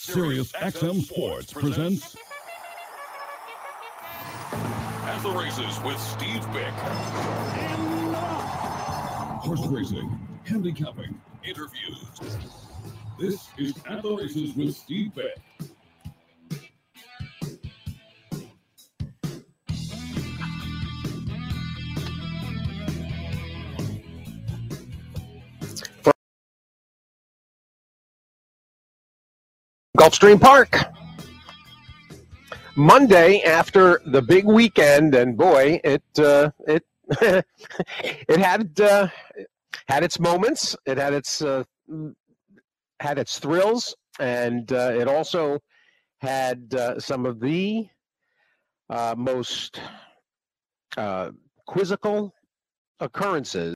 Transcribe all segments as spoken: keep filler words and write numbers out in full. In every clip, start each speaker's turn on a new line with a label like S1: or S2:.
S1: Sirius X M Sports presents At the Races with Steve Bick. Horse racing, handicapping, interviews. This is At the Races with Steve Bick.
S2: Gulfstream Park. Monday after the big weekend, and boy, it uh, it it had uh, had its moments. It had its uh, had its thrills, and uh, it also had uh, some of the uh, most uh, quizzical occurrences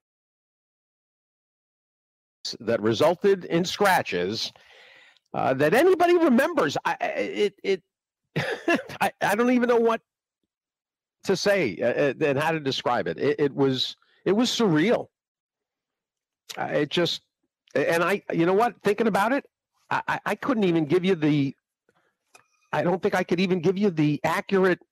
S2: that resulted in scratches. Uh, that anybody remembers. I, it, it, I, I don't even know what to say uh, and how to describe it. It, it was, it was surreal. Uh, it just, and I, you know what? Thinking about it, I, I couldn't even give you the. I don't think I could even give you the accurate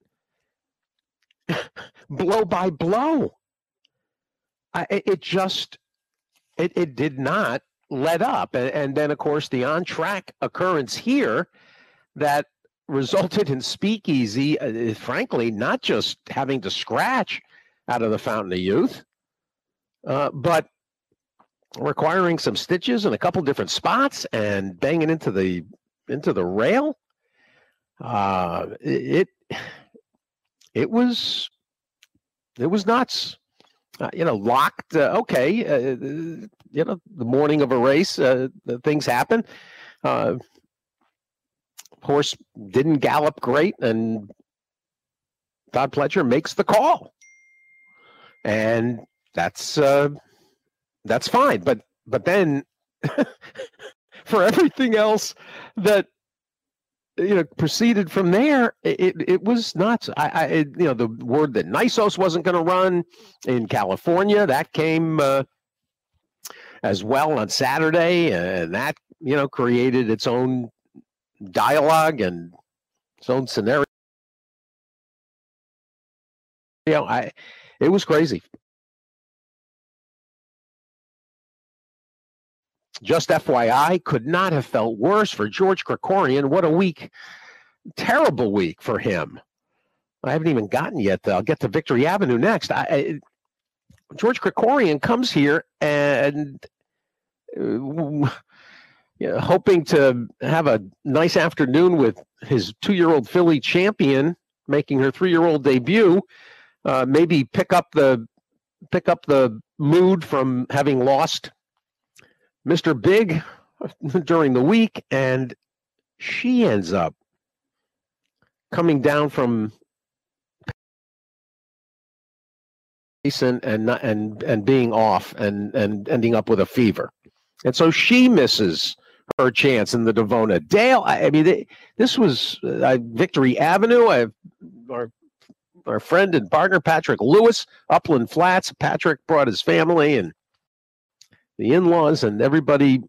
S2: blow by blow. I, it just, it, it did not let up. And, and then, of course, the on-track occurrence here that resulted in Speakeasy, uh, frankly, not just having to scratch out of the Fountain of Youth, uh, but requiring some stitches in a couple different spots and banging into the into the rail. Uh, it it was it was nuts. Uh, you know, locked. Uh, okay, uh, you know, the morning of a race, uh, things happen. Uh, horse didn't gallop great, and Todd Pletcher makes the call, and that's uh, that's fine. But but then, for everything else that you know proceeded from there, it it was nuts. I, I it, you know the word that Nysos wasn't going to run in California, that came uh, as well on Saturday, and that you know created its own dialogue and its own scenario. You know, I it was crazy. Just F Y I, could not have felt worse for George Krikorian. What a week. Terrible week for him. I haven't even gotten yet. I'll get to Victory Avenue next. I, I, George Krikorian comes here and uh, you know, hoping to have a nice afternoon with his two-year-old filly Champion, making her three-year-old debut. Uh, maybe pick up the pick up the mood from having lost Mister Big during the week, and she ends up coming down from and and and and being off and and ending up with a fever, and so she misses her chance in the Devona. Dale, I, I mean, they, this was uh, Victory Avenue. I, our our friend and partner Patrick Lewis, Upland Flats. Patrick brought his family and the in-laws and everybody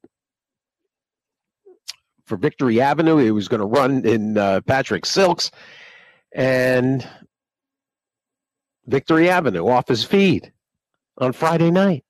S2: for Victory Avenue. He was going to run in uh, Patrick Silks, and Victory Avenue off his feed on Friday night.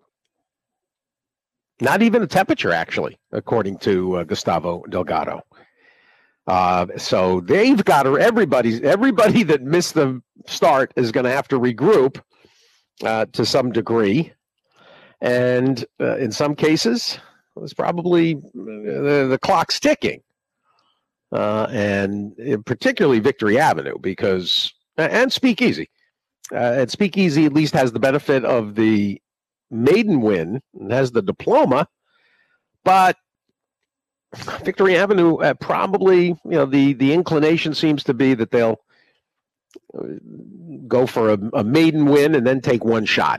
S2: Not even a temperature, actually, according to uh, Gustavo Delgado. Uh, so they've got to, everybody, everybody that missed the start is going to have to regroup uh, to some degree. And uh, in some cases, it's probably the, the clock's ticking. Uh, and particularly Victory Avenue, because, and Speakeasy. Uh, and Speakeasy at least has the benefit of the maiden win and has the diploma. But Victory Avenue, uh, probably, you know, the, the inclination seems to be that they'll go for a, a maiden win and then take one shot.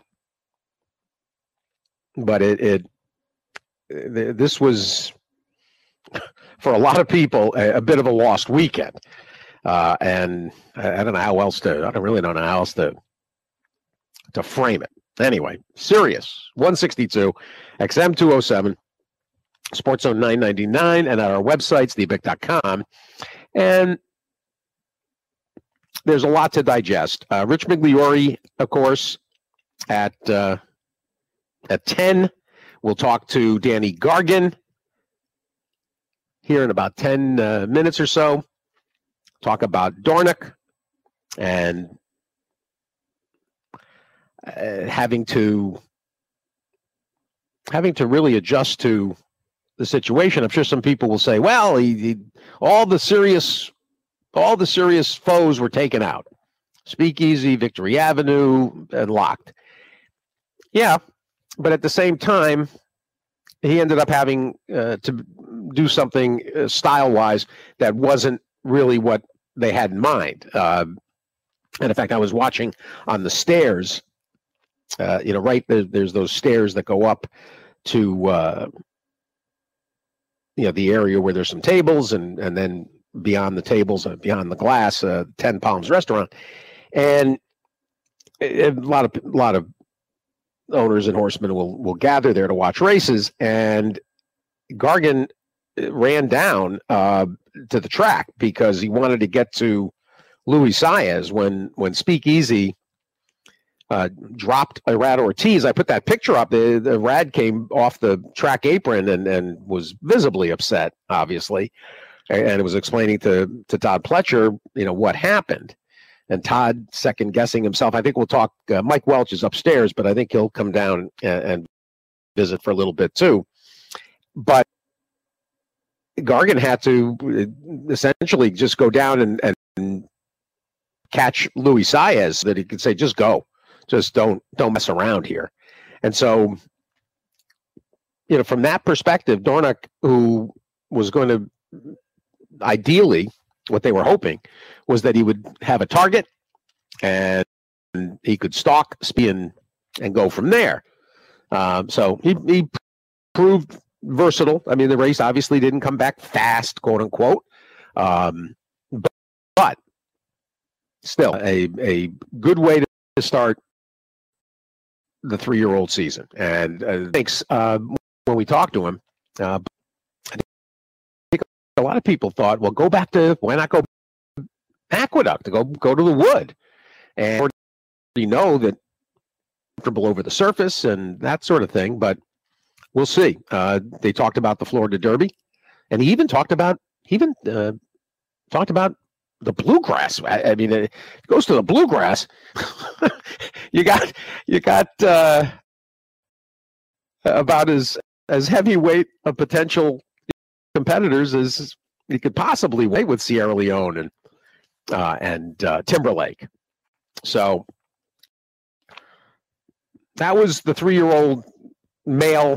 S2: But it, it, it this was, for a lot of people, a, a bit of a lost weekend. Uh, and I, I don't know how else to, I don't really don't know how else to, to frame it. Anyway, Sirius one sixty-two, X M two oh seven. Sports Zone nine ninety-nine, and at our website, steve bick dot com. And there's a lot to digest. Uh, Rich Migliore, of course, at uh, at ten. We'll talk to Danny Gargan here in about ten uh, minutes or so. Talk about Dornoch and uh, having to having to really adjust to the situation. I'm sure some people will say, "Well, he, he, all the serious, all the serious foes were taken out: Speakeasy, Victory Avenue, and locked." Yeah, but at the same time, he ended up having uh, to do something uh, style-wise that wasn't really what they had in mind. Uh, and in fact, I was watching on the stairs. Uh, you know, right there, there's those stairs that go up to uh, you know, the area where there's some tables, and and then beyond the tables, uh, beyond the glass, uh, Ten Palms Restaurant, and a lot of a lot of owners and horsemen will will gather there to watch races. And Gargan ran down uh, to the track because he wanted to get to Luis Saez when when Speakeasy uh, dropped Irad Ortiz. I put that picture up. The, the Rad came off the track apron and, and was visibly upset, obviously, and, and it was explaining to to Todd Pletcher, you know, what happened. And Todd second guessing himself. I think we'll talk. Uh, Mike Welch is upstairs, but I think he'll come down and, and visit for a little bit too. But Gargan had to essentially just go down and, and catch Luis Saez, so that he could say, "Just go, just don't don't mess around here." And so, you know, from that perspective, Dornoch, who was going to ideally, what they were hoping was that he would have a target and he could stalk, spin, and go from there. Um, so he, he proved versatile. I mean, the race obviously didn't come back fast, quote unquote. Um, but, but still a, a good way to start the three-year-old season. And uh, thanks uh, when we talked to him, uh, I think a lot of people thought, well, go back to, why not go Aqueduct, to go go to the Wood, and you know that comfortable over the surface and that sort of thing. But we'll see. Uh, they talked about the Florida Derby, and he even talked about he even uh, talked about the Bluegrass. I, I mean, it goes to the Bluegrass. you got you got uh, about as as heavyweight of potential competitors as you could possibly weigh with Sierra Leone and. Uh, and uh, Timberlake. So that was the three-year-old male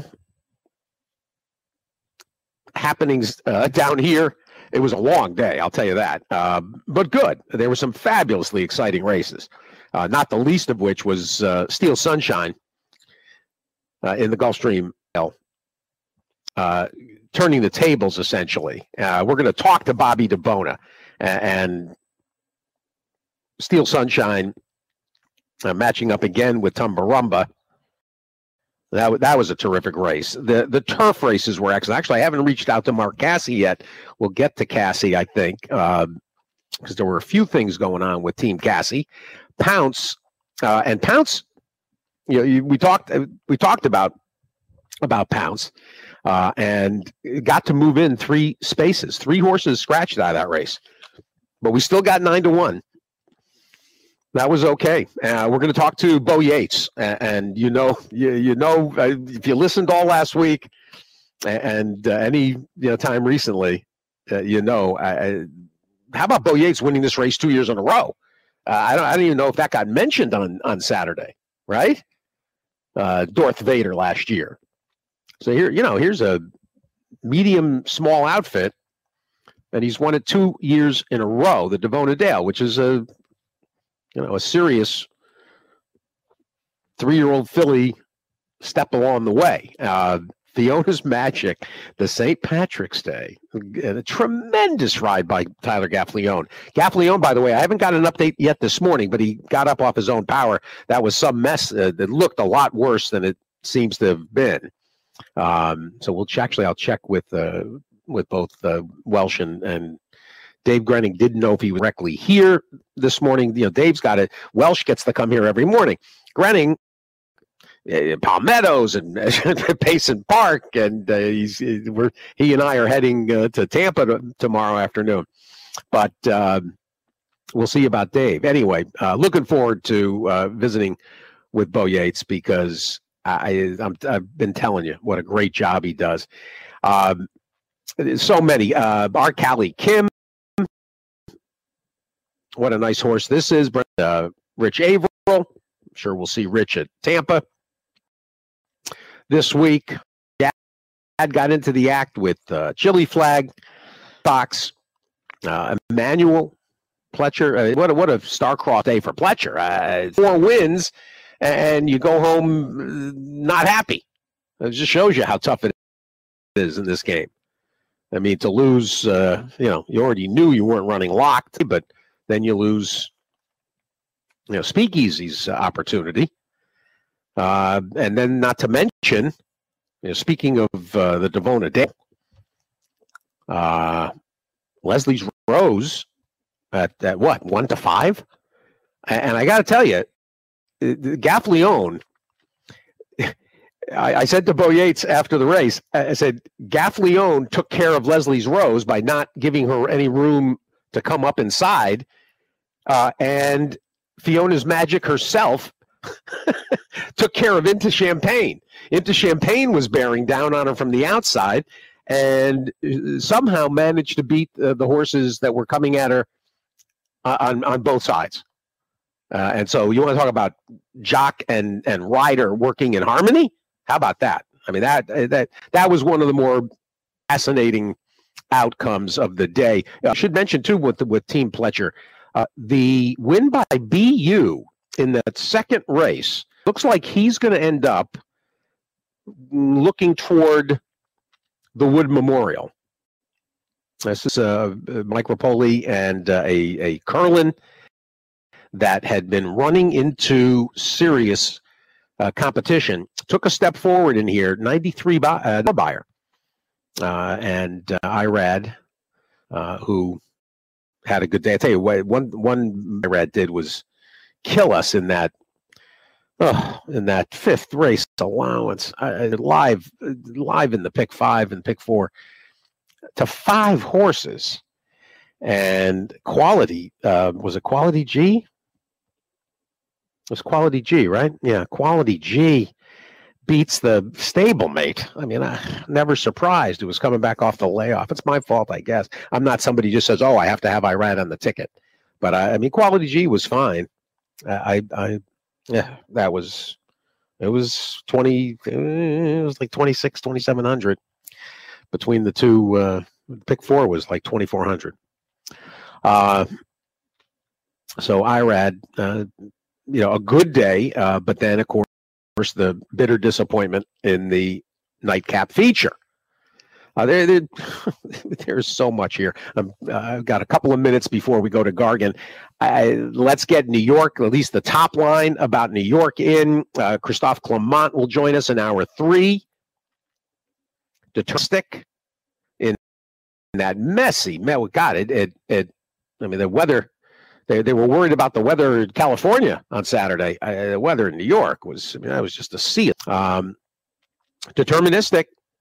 S2: happenings uh, down here. It was a long day, I'll tell you that, uh, but good. There were some fabulously exciting races, uh, not the least of which was uh, Steel Sunshine uh, in the Gulfstream, uh, turning the tables, essentially. Uh, we're going to talk to Bobby DeBona, and, and Steel Sunshine uh, matching up again with Tumbarumba. That, that was a terrific race. The the turf races were excellent. Actually, I haven't reached out to Mark Cassie yet. We'll get to Cassie, I think, because um, there were a few things going on with Team Cassie. Pounce, uh, and Pounce, you know, you, we talked we talked about about Pounce, uh, and got to move in three spaces. Three horses scratched out of that race, but we still got nine to one. That was okay. Uh, we're going to talk to Bo Yates, and, and you know, you, you know, uh, if you listened all last week, and uh, any you know time recently, uh, you know, uh, how about Bo Yates winning this race two years in a row? Uh, I don't, I don't even know if that got mentioned on on Saturday, right? Uh, Darth Vader last year. So here, you know, here's a medium small outfit, and he's won it two years in a row. The Devona Dale, which is a You know, a serious three-year-old filly step along the way. Uh, Fiona's Magic, the Saint Patrick's Day, and a tremendous ride by Tyler Gaffalione. Gaffalione, by the way, I haven't got an update yet this morning, but he got up off his own power. That was some mess uh, that looked a lot worse than it seems to have been. Um, so we'll check, actually, I'll check with uh, with both uh, Welsh and, and Dave Grenning. Didn't know if he was directly here this morning. You know, Dave's got it. Welsh gets to come here every morning. Grenning, uh, Palmettos and Payson Park, and uh, he's we're he and I are heading uh, to Tampa to, tomorrow afternoon. But uh, we'll see about Dave. Anyway, uh, looking forward to uh, visiting with Bo Yates, because I, I'm, I've been telling you what a great job he does. Um, so many. Uh, our Callie Kim. What a nice horse this is. Uh, Rich Averill. I'm sure we'll see Rich at Tampa this week. Dad got into the act with uh, Chili Flag, Fox, uh, Emmanuel Pletcher. Uh, what, a, what a star-crossed day for Pletcher. Uh, four wins, and you go home not happy. It just shows you how tough it is in this game. I mean, to lose, uh, you know, you already knew you weren't running locked, but then you lose, you know, Speakeasy's opportunity. Uh, and then not to mention, you know, speaking of uh, the Devona Dale, uh, Leslie's Rose at, at what, one to five? And, and I got to tell you, Gaffleone, I, I said to Bo Yates after the race, I said, Gaffleone took care of Leslie's Rose by not giving her any room to come up inside. Uh, and Fiona's Magic herself took care of Into Champagne. Into Champagne was bearing down on her from the outside and somehow managed to beat uh, the horses that were coming at her uh, on, on both sides. Uh, and so you want to talk about jock and, and rider working in harmony? How about that? I mean, that that that was one of the more fascinating outcomes of the day. I should mention, too, with, with Team Pletcher, uh, the win by B U in that second race looks like he's going to end up looking toward the Wood Memorial. This is uh, Mike Rapoli and uh, a, a Curlin that had been running into serious uh, competition, took a step forward in here, ninety-three buy, uh, buyer. Uh, and uh, Irad, uh, who had a good day. I tell you what, one, one Irad did was kill us in that oh, in that fifth race allowance. Uh, live, live in the pick five and pick four to five horses. And quality, uh, was it Quality G? It was Quality G, right? Yeah, Quality G beats the stablemate. I mean, I'm never surprised. It was coming back off the layoff. It's my fault, I guess. I'm not somebody who just says, oh, I have to have Irad on the ticket. But, I, I mean, Quality G was fine. I, I, yeah, that was, it was twenty, it was like twenty-six, twenty-seven hundred between the two. Uh, pick four was like twenty-four hundred. Uh, so Irad, uh, you know, a good day, uh, but then, of course, the bitter disappointment in the nightcap feature. Uh, there, there, there's so much here. Um, uh, I've got a couple of minutes before we go to Gargan. I, let's get New York, at least the top line about New York in. Uh, Christophe Clement will join us in hour three. Deterministic in that messy, God, it, it, it, I mean, the weather, they, they were worried about the weather in California on Saturday. Uh, the weather in New York was, I mean, that was just a sea. Um, deterministic.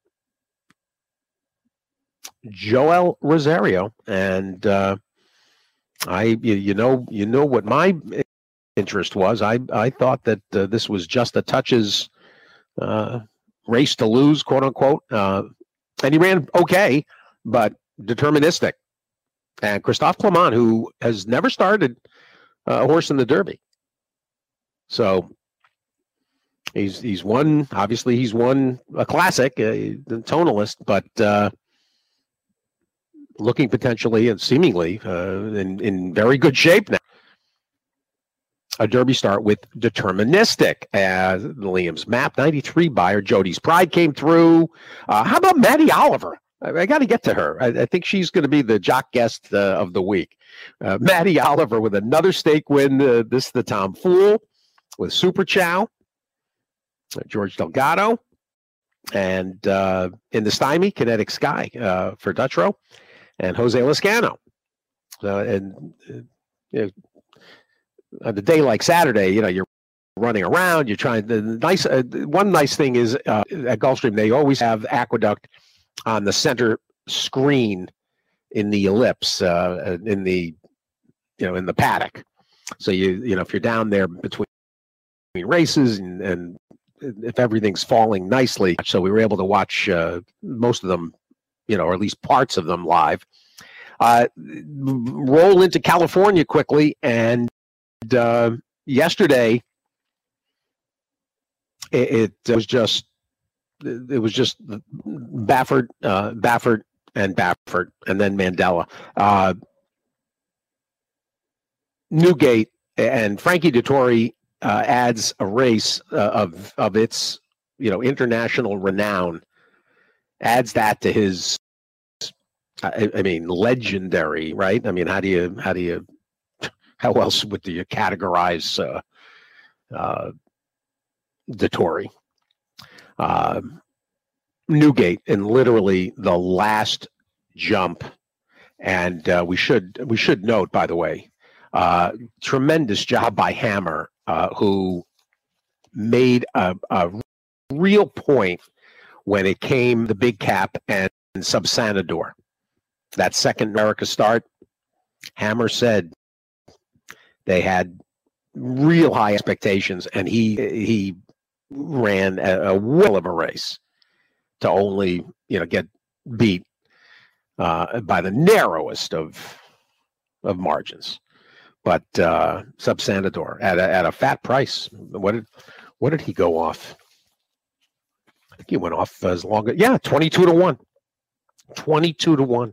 S2: Joel Rosario, and uh, I, you, you know, you know what my interest was. I, I thought that uh, this was just a touches uh, race to lose, quote unquote, uh, and he ran okay, but deterministic. And Christophe Clement, who has never started a horse in the Derby, so he's he's won. Obviously, he's won a classic, uh, the Tonalist, but. Uh, looking potentially and seemingly uh, in, in very good shape now. A Derby start with deterministic as Liam's map. ninety-three buyer. Jody's Pride came through. Uh, how about Maddie Oliver? I, I got to get to her. I, I think she's going to be the jock guest uh, of the week. Uh, Maddie Oliver with another stake win. Uh, this the Tom Fool with Super Chow. Uh, George Delgado. and uh, in the Stymie, Kinetic Sky uh, for Dutrow, and Jose Lezcano. Uh, and uh, you know, on a day like Saturday, you know, you're running around, you're trying. The nice uh, one nice thing is uh, at Gulfstream, they always have Aqueduct on the center screen in the ellipse, uh, in the you know in the paddock. So you you know if you're down there between races and, and if everything's falling nicely, so we were able to watch uh, most of them, you know, or at least parts of them live. Uh, roll into California quickly, and uh, yesterday it, it was just it was just Baffert, uh, Baffert, and Baffert, and then Mandella, uh, Newgate, and Frankie Dettori uh, adds a race uh, of of its you know international renown, adds that to his. I, I mean, legendary, right? I mean, how do you how do you how else would you categorize uh, uh, Dettori? Uh, Newgate in literally the last jump, and uh, we should we should note, by the way, uh, tremendous job by Hammer, uh, who made a, a real point when it came the big cap and Subsanador. That second America start, Hammer said they had real high expectations, and he he ran a, a will of a race to only you know get beat uh, by the narrowest of of margins. But uh, Subsanador at a, at a fat price. What did what did he go off? I think he went off as long as yeah, twenty-two to one, twenty-two to one.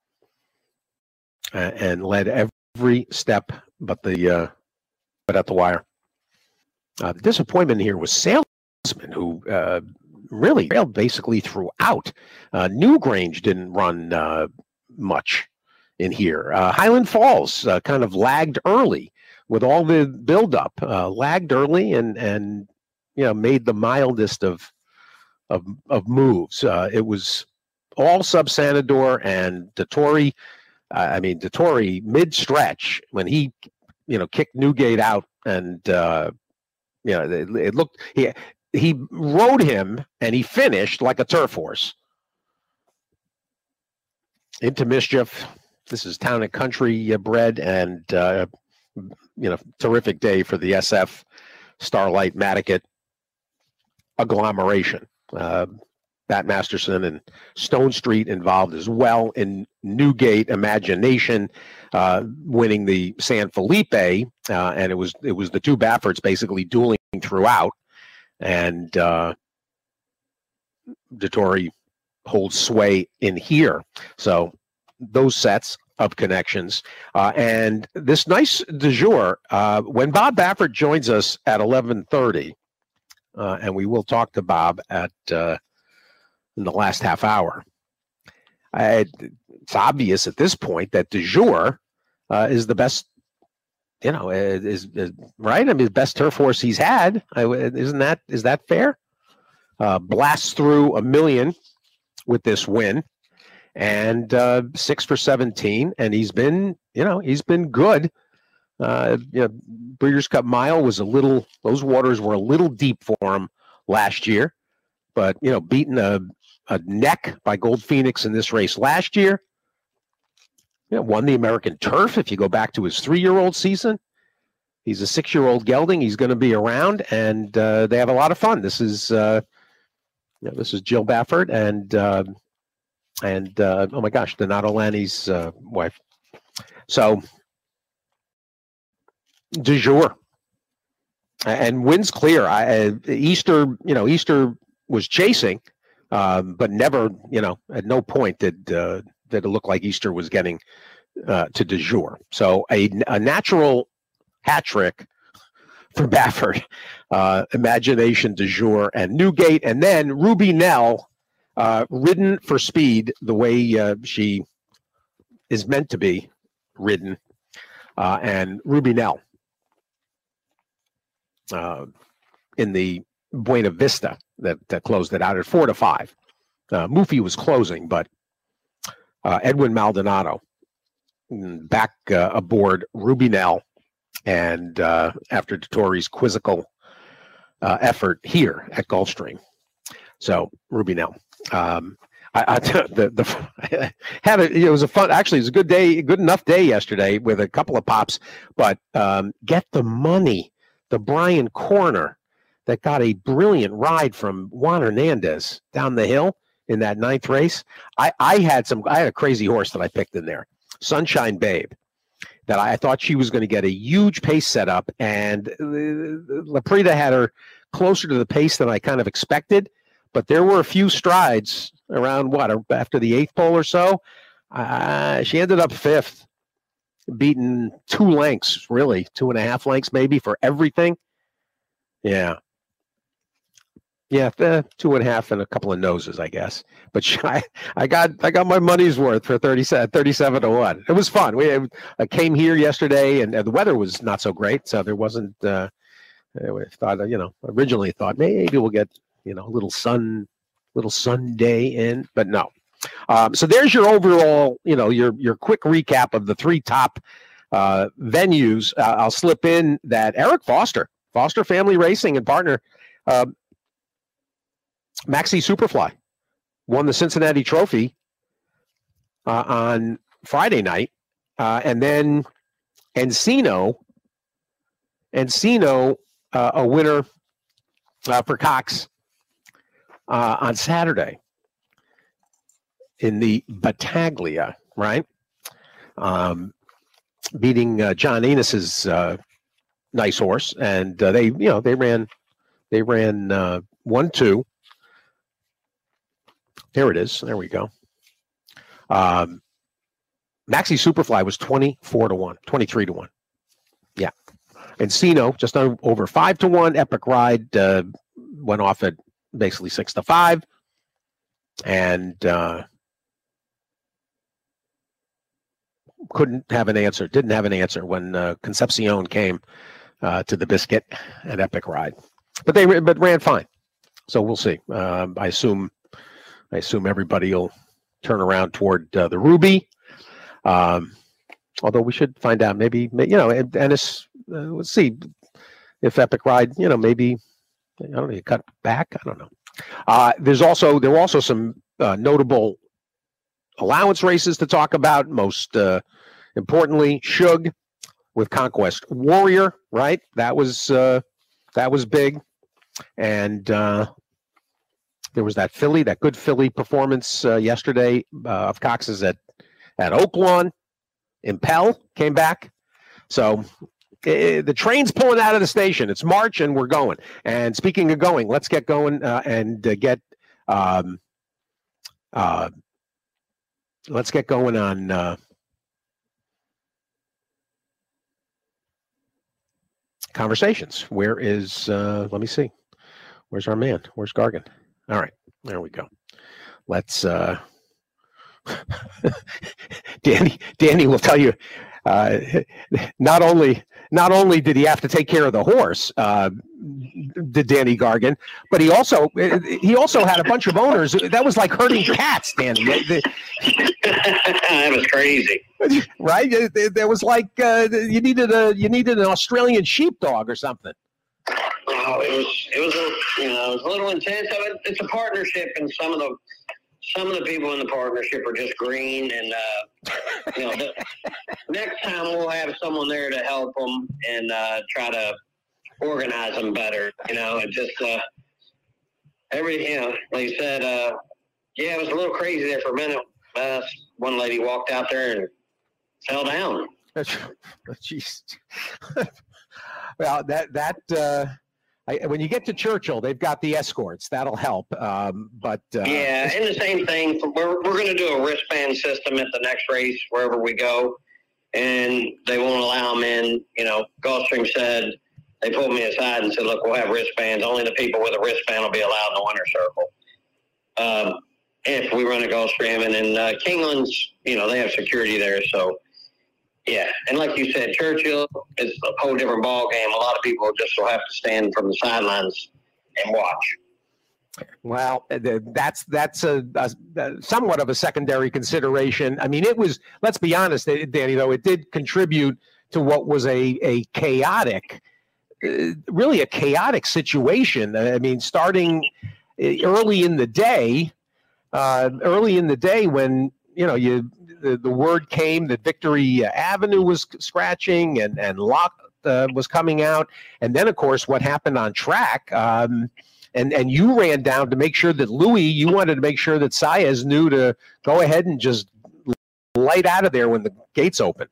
S2: Uh, and led every step but the uh, but at the wire. Uh, the disappointment here was Salesman, who uh, really failed basically throughout. Uh, Newgrange didn't run uh, much in here. Uh, Highland Falls uh, kind of lagged early with all the buildup, uh, lagged early and and you know made the mildest of of of moves. Uh, it was all Subsanador and Dettori. I mean, Dettori mid-stretch when he, you know, kicked Newgate out, and uh, you know, it, it looked he he rode him and he finished like a turf horse into mischief. This is Town and Country uh, bred, and uh, you know, terrific day for the S F Starlight Madicat agglomeration. Uh, Bat Masterson and Stone Street involved as well in Newgate Imagination, uh, winning the San Felipe, uh, and it was it was the two Bafferts basically dueling throughout, and uh, Dettori holds sway in here. So those sets of connections, uh, and this nice du jour. Uh, when Bob Baffert joins us at eleven thirty, uh, and we will talk to Bob at. Uh, in the last half hour. I, it's obvious at this point that du jour uh, is the best, you know, is, is right. I mean, the best turf horse he's had. I, isn't that is that fair? Uh, blasts through a million with this win, and uh, six for seventeen, and he's been, you know, he's been good. Uh, you know, Breeders' Cup Mile was a little; those waters were a little deep for him last year, but you know, beating a a neck by Gold Phoenix in this race last year. You know, won the American Turf. If you go back to his three-year-old season, he's a six-year-old gelding. He's going to be around, and uh, they have a lot of fun. This is, uh, you know, this is Jill Baffert and uh, and uh, oh my gosh, Donato Lani's uh, wife. So, du jour, and wins clear. I, uh, Easter, you know, Easter was chasing. Um, but never, you know, at no point did uh, did it look like Easter was getting uh, to du jour. So a, a natural hat trick for Baffert, uh, Imagination, du jour, and Newgate, and then Ruby Nell, uh, ridden for speed the way uh, she is meant to be ridden, uh, and Ruby Nell uh, in the Buena Vista that, that closed it out at four to five. Uh, Mufi was closing, but uh, Edwin Maldonado back uh, aboard Rubinell, and uh, after Dettori's quizzical uh, effort here at Gulfstream. So Rubinell. Um, I, I the the had a, it was a fun, actually it was a good day, good enough day yesterday with a couple of pops, but um, Get the Money, the Brian Corner that got a brilliant ride from Juan Hernandez down the hill in that ninth race. I, I had some, I had a crazy horse that I picked in there, Sunshine Babe, that I, I thought she was going to get a huge pace setup, and uh, Laprida had her closer to the pace than I kind of expected. But there were a few strides around what after the eighth pole or so. Uh, she ended up fifth, beaten two lengths, really two and a half lengths maybe for everything. Yeah, yeah, uh, two and a half and a couple of noses, I guess. But she, I, I got I got my money's worth for thirty-seven, thirty-seven to one. It was fun. We I came here yesterday, and uh, the weather was not so great, so there wasn't. Uh, I thought you know originally thought maybe we'll get. You know, a little sun, little Sunday in, but no. Um, so there's your overall, you know, your your quick recap of the three top uh, venues. Uh, I'll slip in that Eric Foster, Foster Family Racing and partner, uh, Maxi Superfly, won the Cincinnati Trophy uh, on Friday night, uh, and then Encino, Encino, uh, a winner uh, for Cox. Uh, on Saturday in the Battaglia, right? Um, beating uh, John Enos's uh, nice horse, and uh, they, you know, they ran, they ran uh, one two. There it is. There we go. Um, Maxi Superfly was twenty-four to one, twenty-three to one. Yeah, Encino just over five to one. Epic Ride uh, went off at basically six to five, and uh, couldn't have an answer. Didn't have an answer when uh, Concepcion came uh, to the biscuit at Epic Ride, but they but ran fine. So we'll see. Um, I assume I assume everybody will turn around toward uh, the Ruby. Um, although we should find out. Maybe you know, Ennis. Uh, let's see if Epic Ride. You know, maybe. I don't know. You cut back. I don't know. Uh, there's also there were also some uh, notable allowance races to talk about. Most uh, importantly, Shug with Conquest Warrior. Right. That was uh, that was big. And uh, there was that Philly, that good Philly performance uh, yesterday uh, of Cox's at at Oaklawn. Impel came back. So. Uh, the train's pulling out of the station. It's March, and we're going. And speaking of going, let's get going uh, and uh, get um, uh, let's get going on uh, conversations. Where is? Uh, let me see. Where's our man? Where's Gargan? All right, there we go. Let's. Uh, Danny. Danny will tell you. Uh, not only not only did he have to take care of the horse, uh, did Danny Gargan, but he also he also had a bunch of owners. That was like herding cats, Danny.
S3: That was crazy,
S2: right? There was like uh, you needed a you needed an Australian sheepdog or something.
S3: Oh, it was it was a, you know it was a little intense. It's a partnership, and some of the. Some of the people in the partnership are just green, and uh, you know, the, next time we'll have someone there to help them and uh, try to organize them better. You know, and just uh, every you know, like you said, uh, yeah, it was a little crazy there for a minute. Uh, one lady walked out there and fell down.
S2: Jeez. Well, that that. Uh... I, when you get to Churchill, they've got the escorts. That'll help. Um, but uh,
S3: yeah, and the same thing. We're we're going to do a wristband system at the next race wherever we go, and they won't allow them in. You know, Gulfstream said they pulled me aside and said, "Look, we'll have wristbands. Only the people with a wristband will be allowed in the winner's circle." Um, if we run a Gulfstream, and then uh, Kingland's, you know, they have security there, so. Yeah, and like you said, Churchill is a whole different ball game. A lot of people just will have to stand from the sidelines and watch.
S2: Well, that's that's a, a, a somewhat of a secondary consideration. I mean, it was, let's be honest, Danny, though, it did contribute to what was a, a chaotic, uh, really a chaotic situation. I mean, starting early in the day, uh, early in the day when, you know, you the, the word came that Victory Avenue was scratching and, and Lock uh, was coming out. And then, of course, what happened on track, um, And and you ran down to make sure that Louis, you wanted to make sure that Saez knew to go ahead and just light out of there when the gates open.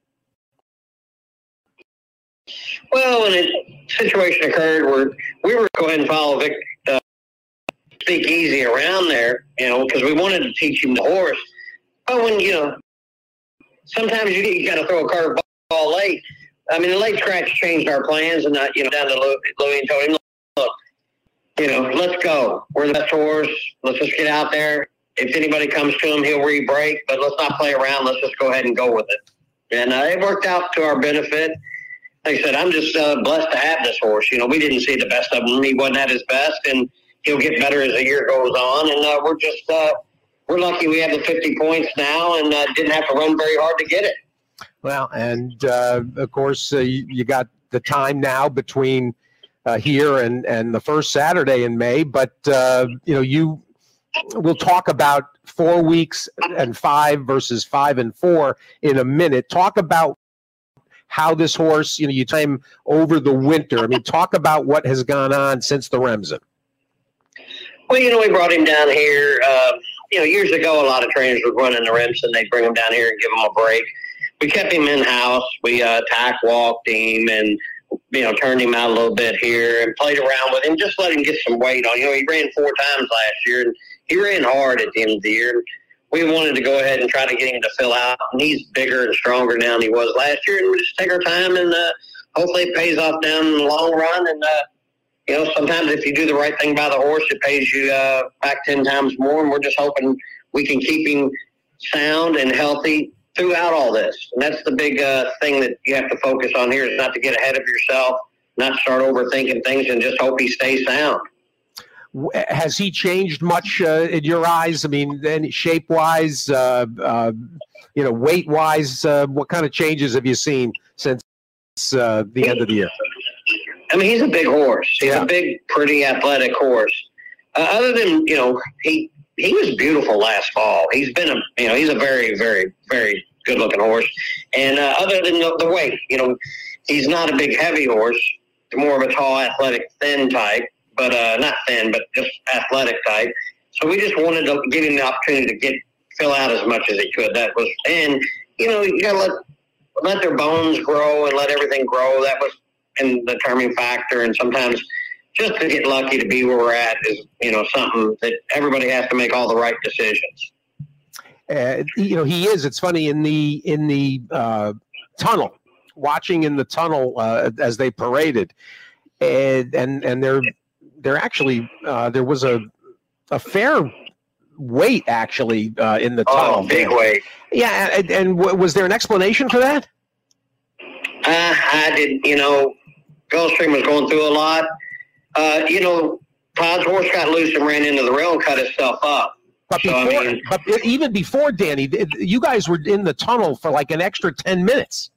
S3: Well, when a situation occurred where we were going to follow Vic, uh, Speak Easy around there, you know, because we wanted to teach him the horse. But when, you know, sometimes you, you got to throw a curveball late. I mean, the late scratch changed our plans, and, I, you know, down to Louis and told him, look, you know, let's go. We're the best horse. Let's just get out there. If anybody comes to him, he'll re-break, but let's not play around. Let's just go ahead and go with it. And uh, it worked out to our benefit. Like I said, I'm just uh, blessed to have this horse. You know, we didn't see the best of him. He wasn't at his best, and he'll get better as the year goes on. And uh, we're just uh, we're lucky we have the fifty points now and uh, didn't have to run very hard to get it.
S2: Well, and, uh, of course, uh, you, you got the time now between – Uh, here and, and the first Saturday in May, but uh, you know, you we'll talk about four weeks and five versus five and four in a minute. Talk about how this horse, you know, you time over the winter. I mean, talk about what has gone on since the Remsen.
S3: Well, you know, we brought him down here. Uh, you know, years ago, a lot of trainers would run in the Remsen. They'd bring him down here and give him a break. We kept him in house. We uh, tack walked him and, you know, turned him out a little bit here and played around with him, just let him get some weight on. You know, he ran four times last year, and he ran hard at the end of the year. We wanted to go ahead and try to get him to fill out, and he's bigger and stronger now than he was last year, and we just take our time, and uh, hopefully it pays off down in the long run. And, uh, you know, sometimes if you do the right thing by the horse, it pays you uh, back ten times more, and we're just hoping we can keep him sound and healthy throughout all this. And that's the big uh, thing that you have to focus on here, is not to get ahead of yourself, not start overthinking things, and just hope he stays sound.
S2: Has he changed much uh, in your eyes? I mean, then shape-wise, uh, uh, you know, weight-wise, uh, what kind of changes have you seen since uh, the end of the year?
S3: I mean, he's a big horse. He's yeah. a big, pretty athletic horse. Uh, other than, you know, he he was beautiful last fall. He's been a, you know, he's a very, very, very good-looking horse. And uh, other than the, the weight, you know, he's not a big, heavy horse. More of a tall, athletic, thin type, but uh, not thin, but just athletic type. So we just wanted to give him the opportunity to get fill out as much as he could. That was, and you know, you gotta let let their bones grow and let everything grow. That was a determining factor. And sometimes just to get lucky to be where we're at is, you know, something that everybody has to make all the right decisions.
S2: Uh, you know, he is. It's funny in the in the uh, tunnel. Watching in the tunnel uh, as they paraded, and and and they're they're actually uh, there was a a fair weight actually uh, in the tunnel.
S3: Oh, big weight.
S2: Yeah, and, and w- was there an explanation for that?
S3: Uh, I did. You know, Gulfstream was going through a lot. Uh, you know, Todd's horse got loose and ran into the rail and cut himself up.
S2: But before, so, I mean, but even before, Danny, you guys were in the tunnel for like an extra ten minutes.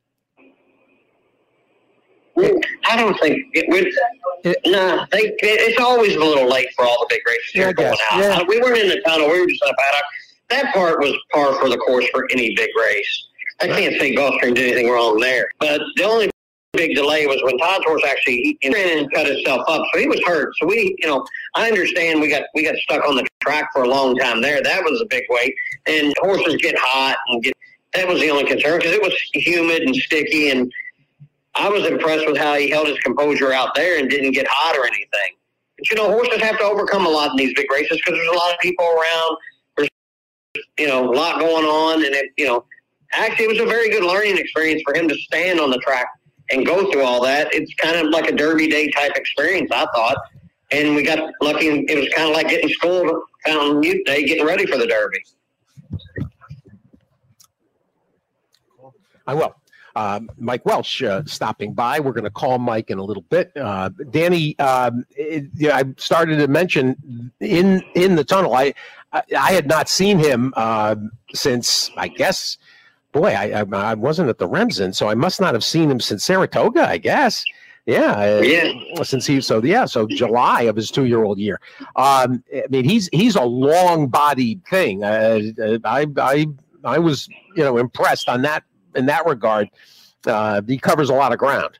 S3: I don't think it would. It, no, they, it's always a little late for all the big races
S2: yeah,
S3: here going out.
S2: Yeah.
S3: We weren't in the tunnel. We were just in a paddock. That part was par for the course for any big race. I can't say Gulfstream did anything wrong there. But the only big delay was when Todd's horse actually he ran and cut himself up, so he was hurt. So we, you know, I understand we got we got stuck on the track for a long time there. That was a big weight, and horses get hot and get. That was the only concern because it was humid and sticky and. I was impressed with how he held his composure out there and didn't get hot or anything. But, you know, horses have to overcome a lot in these big races because there's a lot of people around. There's, you know, a lot going on. And, it, you know, actually it was a very good learning experience for him to stand on the track and go through all that. It's kind of like a Derby Day type experience, I thought. And we got lucky. It was kind of like getting school Fountain Mute Day, getting ready for the Derby.
S2: I will. Um, Mike Welch uh, stopping by. We're going to call Mike in a little bit. Uh, Danny, um, it, yeah, I started to mention in in the tunnel. I I, I had not seen him uh, since, I guess, boy, I, I I wasn't at the Remsen, so I must not have seen him since Saratoga, I guess. Yeah,
S3: yeah.
S2: Since he so yeah, so July of his two-year-old year. Um, I mean, he's he's a long-bodied thing. Uh, I I I was you know impressed on that in that regard. Uh, he covers a lot of ground.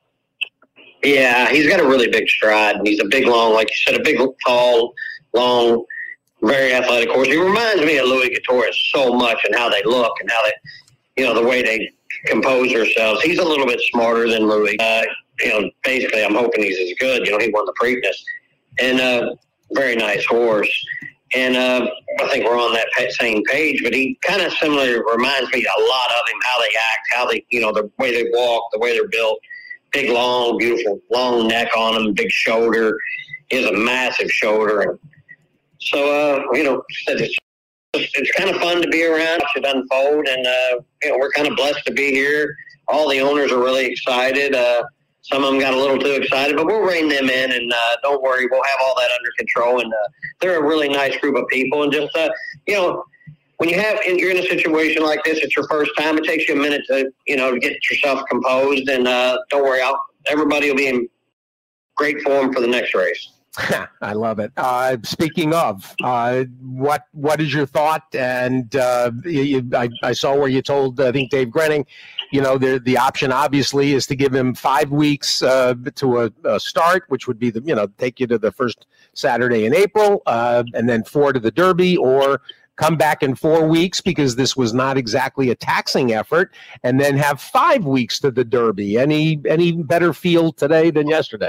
S3: Yeah, he's got a really big stride, and he's a big, long, like you said, a big, tall, long, very athletic horse. He reminds me of Louis Gutierrez so much, and how they look, and how they, you know, the way they compose themselves. He's a little bit smarter than Louis. Uh, you know, basically, I'm hoping he's as good. You know, he won the Preakness, and uh, very nice horse. And uh, I think we're on that same page. But he kind of similarly reminds me a lot of him, how they act, how they, you know, the way they walk, the way they're built. Big, long, beautiful, long neck on him, big shoulder. He has a massive shoulder. And so, uh, you know, it's, it's kind of fun to be around, watch it unfold. And, uh, you know, we're kind of blessed to be here. All the owners are really excited. Uh, some of them got a little too excited, but we'll rein them in. And uh, don't worry, we'll have all that under control. And uh, they're a really nice group of people. And just, uh, you know, when you have, you're in a situation like this, it's your first time. It takes you a minute to, you know, to get yourself composed. And uh, don't worry, I'll, everybody will be in great form for the next race.
S2: I love it. Uh, speaking of, uh, what what is your thought? And uh, you, you, I, I saw where you told, I think, Dave Grenning, you know, the the option obviously is to give him five weeks uh, to a, a start, which would be the, you know, take you to the first Saturday in April, uh, and then four to the Derby, or come back in four weeks because this was not exactly a taxing effort, and then have five weeks to the Derby. Any any better feel today than yesterday?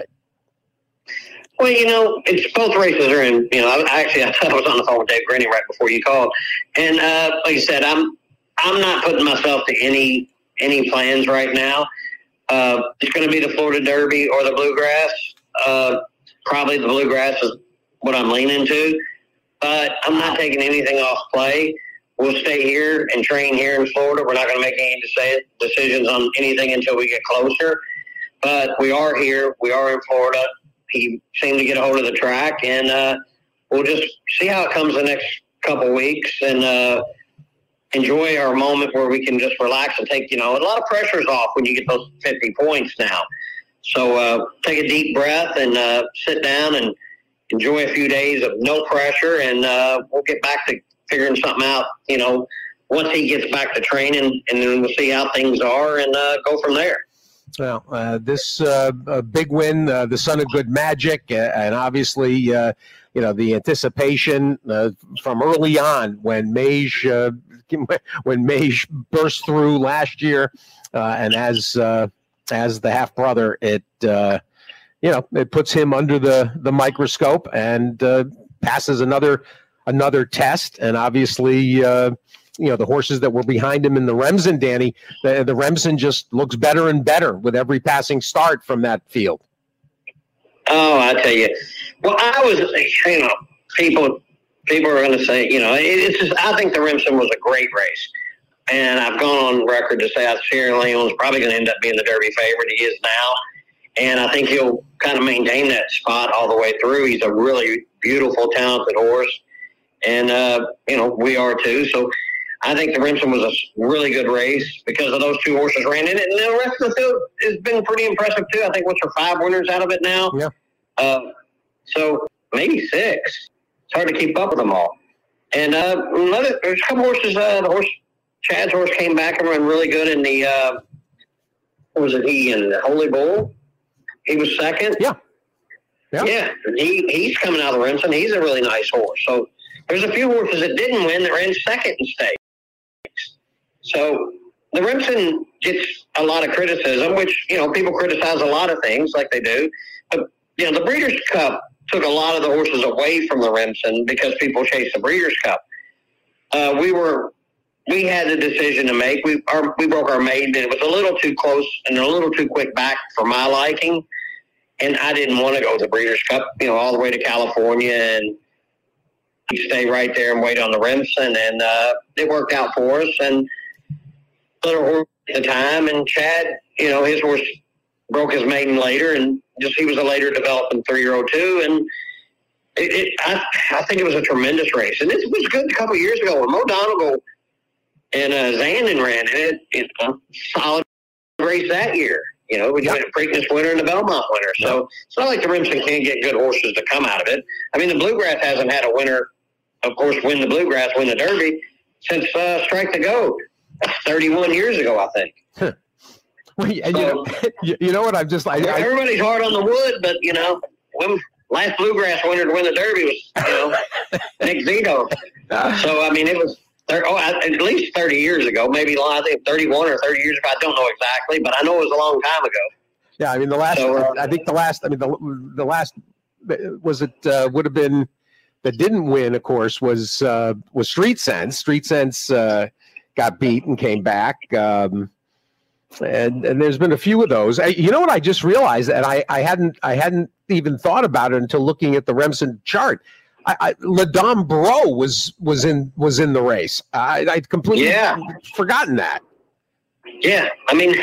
S3: Well, you know, it's both races are in, you know, I, actually, I thought I was on the phone with Dave Grenning right before you called. And uh, like I said, I'm I'm not putting myself to any any plans right now. Uh, it's going to be the Florida Derby or the Bluegrass. Uh, probably the Bluegrass is what I'm leaning to. But I'm not taking anything off play. We'll stay here and train here in Florida. We're not going to make any decisions on anything until we get closer. But we are here. We are in Florida. He seemed to get a hold of the track, and uh, we'll just see how it comes the next couple weeks and uh, enjoy our moment where we can just relax and take, you know, a lot of pressure's off when you get those fifty points now. So uh, take a deep breath and uh, sit down and enjoy a few days of no pressure, and uh, we'll get back to figuring something out, you know, once he gets back to training, and then we'll see how things are and uh, go from there.
S2: Well, uh, this uh, uh, big win, uh, the son of good magic, uh, and obviously, uh, you know, the anticipation uh, from early on when Mage uh, when Mage burst through last year, uh, and as uh, as the half brother, it uh, you know it puts him under the the microscope and uh, passes another another test, and obviously. Uh, You know, the horses that were behind him in the Remsen, Danny, the, the Remsen just looks better and better with every passing start from that field.
S3: Oh, I tell you. Well, I was, you know, people people are going to say, you know, it, it's just, I think the Remsen was a great race. And I've gone on record to say I Sierra Leone's probably going to end up being the Derby favorite. He is now. And I think he'll kind of maintain that spot all the way through. He's a really beautiful, talented horse. And, uh, you know, we are too. So, I think the Remsen was a really good race because of those two horses ran in it. And the rest of the field has been pretty impressive, too. I think what's there, five winners out of it now?
S2: Yeah.
S3: Uh, so maybe six. It's hard to keep up with them all. And uh, another, there's a couple horses. Uh, the horse, Chad's horse came back and ran really good in the, uh, what was it, he in the Holy Bull? He was second.
S2: Yeah. Yeah.
S3: Yeah. He, he's coming out of the Remsen. He's a really nice horse. So there's a few horses that didn't win that ran second in stakes. So the Remsen gets a lot of criticism, which, you know, people criticize a lot of things like they do. But, you know, the Breeders' Cup took a lot of the horses away from the Remsen because people chase the Breeders' Cup. Uh, we were, we had a decision to make. We our, we broke our maiden. It was a little too close and a little too quick back for my liking. And I didn't want to go to the Breeders' Cup, you know, all the way to California and stay right there and wait on the Remsen. And uh, it worked out for us. And little horse at the time, and Chad, you know, his horse broke his maiden later, and just he was a later developing three-year-old too, and it, it I, I think it was a tremendous race, and it was good a couple of years ago when Mo Donegal and uh, Zandon ran it. You know, solid race that year. You know, we yep. went Preakness winner and the Belmont winner. So yep. it's not like the Remsen can't get good horses to come out of it. I mean, the Bluegrass hasn't had a winner, of course, win the Bluegrass, win the Derby since uh, Strike the Goat. That's thirty-one years ago, I think.
S2: Huh. Well, you, so, know, you, you know what? I'm just like
S3: I, everybody's hard on the wood, but you know, when last Bluegrass winner to win the Derby was you know Nick Zito. So I mean, it was. Oh, at least thirty years ago, maybe I think thirty-one or thirty years ago. I don't know exactly, but I know it was a long time ago.
S2: Yeah, I mean the last.
S3: So, uh,
S2: I think the last. I mean the the last was it uh, would have been that didn't win. Of course, was uh, was Street Sense. Street Sense uh, got beat and came back, um, and and there's been a few of those. I, you know what? I just realized, and I I hadn't I hadn't even thought about it until looking at the Remsen chart. I, I, Ladom Bro was was in was in the race. I, I'd completely
S3: yeah.
S2: forgotten that.
S3: Yeah, I mean,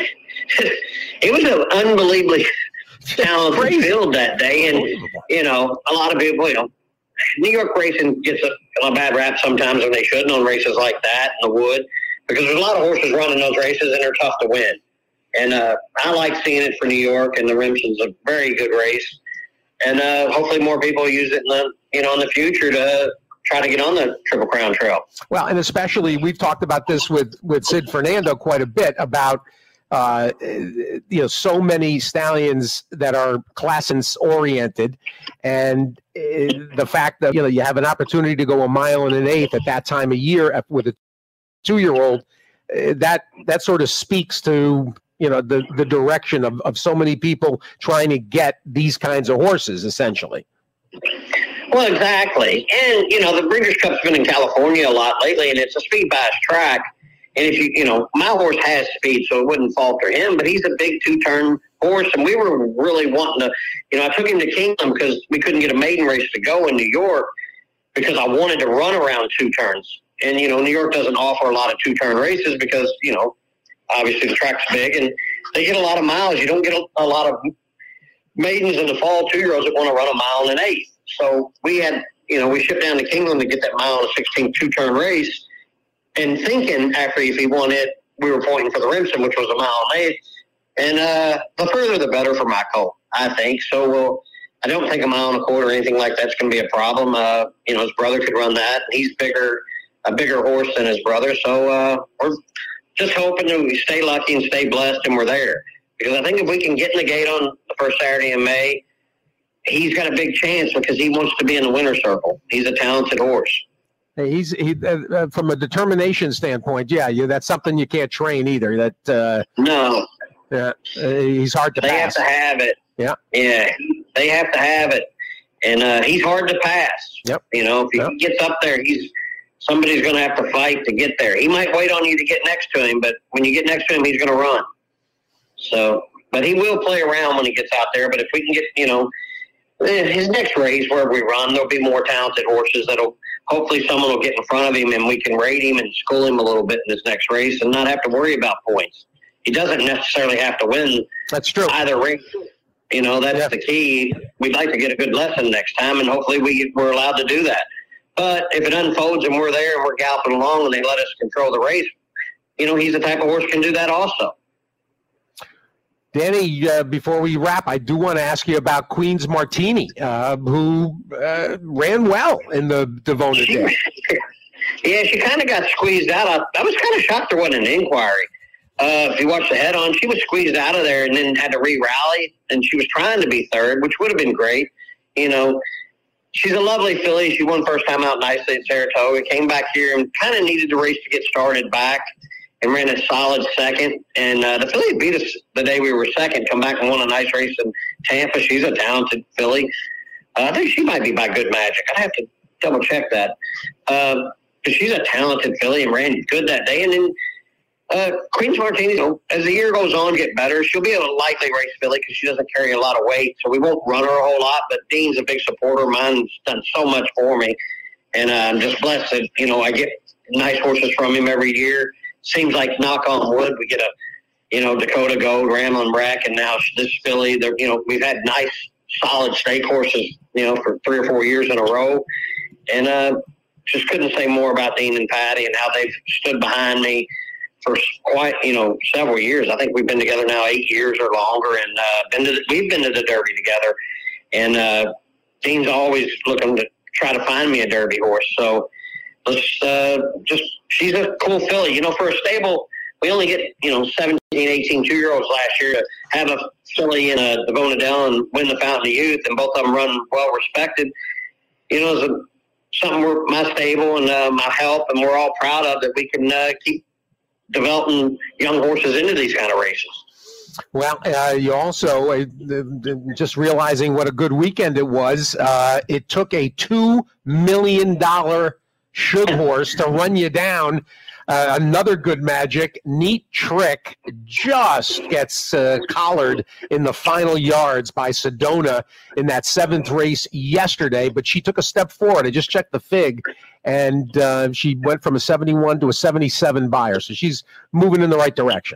S3: it was an unbelievably talented field that day, and you know, a lot of people, you know, New York racing gets a, a bad rap sometimes when they shouldn't on races like that in the wood, because there's a lot of horses running those races and they're tough to win. And uh, I like seeing it for New York, and the Remsen's a very good race. And uh, hopefully more people use it in the, you know, in the future to try to get on the Triple Crown Trail.
S2: Well, and especially we've talked about this with, with Sid Fernando quite a bit about, uh, you know, so many stallions that are classens oriented, and uh, the fact that, you know, you have an opportunity to go a mile and an eighth at that time of year with a two-year-old, uh, that that sort of speaks to, you know, the, the direction of, of so many people trying to get these kinds of horses, essentially.
S3: Well, exactly. And, you know, the Breeders' Cup's been in California a lot lately, and it's a speed-biased track. And if you, you know, my horse has speed, so it wouldn't falter him, but he's a big two-turn horse, and we were really wanting to, you know, I took him to Kingdom because we couldn't get a maiden race to go in New York because I wanted to run around two turns. And, you know, New York doesn't offer a lot of two-turn races because, you know, obviously the track's big, and they get a lot of miles. You don't get a, a lot of maidens in the fall two-year-olds that want to run a mile and an eighth. So we had, you know, we shipped down to Kingdom to get that mile and a sixteen two-turn race, and thinking after if he won it, we were pointing for the Remsen, which was a mile and an eighth. And uh, the further the better for my colt, I think. So we'll, I don't think a mile and a quarter or anything like that's going to be a problem. Uh, you know, his brother could run that. He's bigger, a bigger horse than his brother. So uh, we're just hoping that we stay lucky and stay blessed and we're there. Because I think if we can get in the gate on the first Saturday in May, he's got a big chance because he wants to be in the winner's circle. He's a talented horse.
S2: Hey, he's he, uh, from a determination standpoint, yeah, you, that's something you can't train either. That uh,
S3: no,
S2: uh, uh, he's hard to
S3: they
S2: pass.
S3: They have to have it.
S2: Yeah,
S3: yeah, they have to have it, and uh, he's hard to pass.
S2: Yep.
S3: You know, if he
S2: yep.
S3: gets up there, he's somebody's going to have to fight to get there. He might wait on you to get next to him, but when you get next to him, he's going to run. So, but he will play around when he gets out there. But if we can get, you know, his next race where we run, there'll be more talented horses that'll. Hopefully someone will get in front of him and we can rate him and school him a little bit in this next race and not have to worry about points. He doesn't necessarily have to win
S2: That's true.
S3: either race. You know, that's
S2: yeah.
S3: the key. We'd like to get a good lesson next time, and hopefully we, we're allowed to do that. But if it unfolds and we're there and we're galloping along and they let us control the race, you know, he's the type of horse can do that also.
S2: Danny, uh, before we wrap, I do want to ask you about Queen's Martini, uh, who uh, ran well in the Devona day.
S3: Yeah, she kind of got squeezed out. I, I was kind of shocked there wasn't an inquiry. Uh, if you watch the head-on, she was squeezed out of there and then had to re-rally, and she was trying to be third, which would have been great. You know, she's a lovely filly. She won first time out nicely at Saratoga, came back here and kind of needed the race to get started back. And ran a solid second. And uh, the filly beat us the day we were second, come back and won a nice race in Tampa. She's a talented filly. Uh, I think she might be by Good Magic. I have to double check that. Uh, but she's a talented filly and ran good that day. And then uh, Queen's Martini, you know, as the year goes on, get better. She'll be a lightly race filly because she doesn't carry a lot of weight. So we won't run her a whole lot. But Dean's a big supporter of mine. He's done so much for me. And uh, I'm just blessed that, you know, I get nice horses from him every year. seems like, knock on wood, we get a, you know, Dakota Gold, Ramblin' Wreck, and now this filly. They're, you know, we've had nice, solid stake horses, you know, for three or four years in a row. And uh, just couldn't say more about Dean and Patty and how they've stood behind me for quite, you know, several years. I think we've been together now eight years or longer, and uh, been to the, we've been to the Derby together. And uh, Dean's always looking to try to find me a Derby horse. So let's uh, just, she's a cool filly. You know, for a stable, we only get, you know, seventeen, eighteen two-year-olds last year to have a filly in a Devona Dell and win the Fountain of Youth, and both of them run well-respected. You know, it's a, something we're, my stable and uh, my help, and we're all proud of, that we can uh, keep developing young horses into these kind of races.
S2: Well, uh, you also, uh, just realizing what a good weekend it was, uh, it took a two million dollars should horse to run you down. Uh, another good magic, Neat Trick, just gets uh, collared in the final yards by Sedona in that seventh race yesterday, but she took a step forward. I just checked the fig, and uh, she went from a seventy-one to a seventy-seven buyer, so she's moving in the right direction.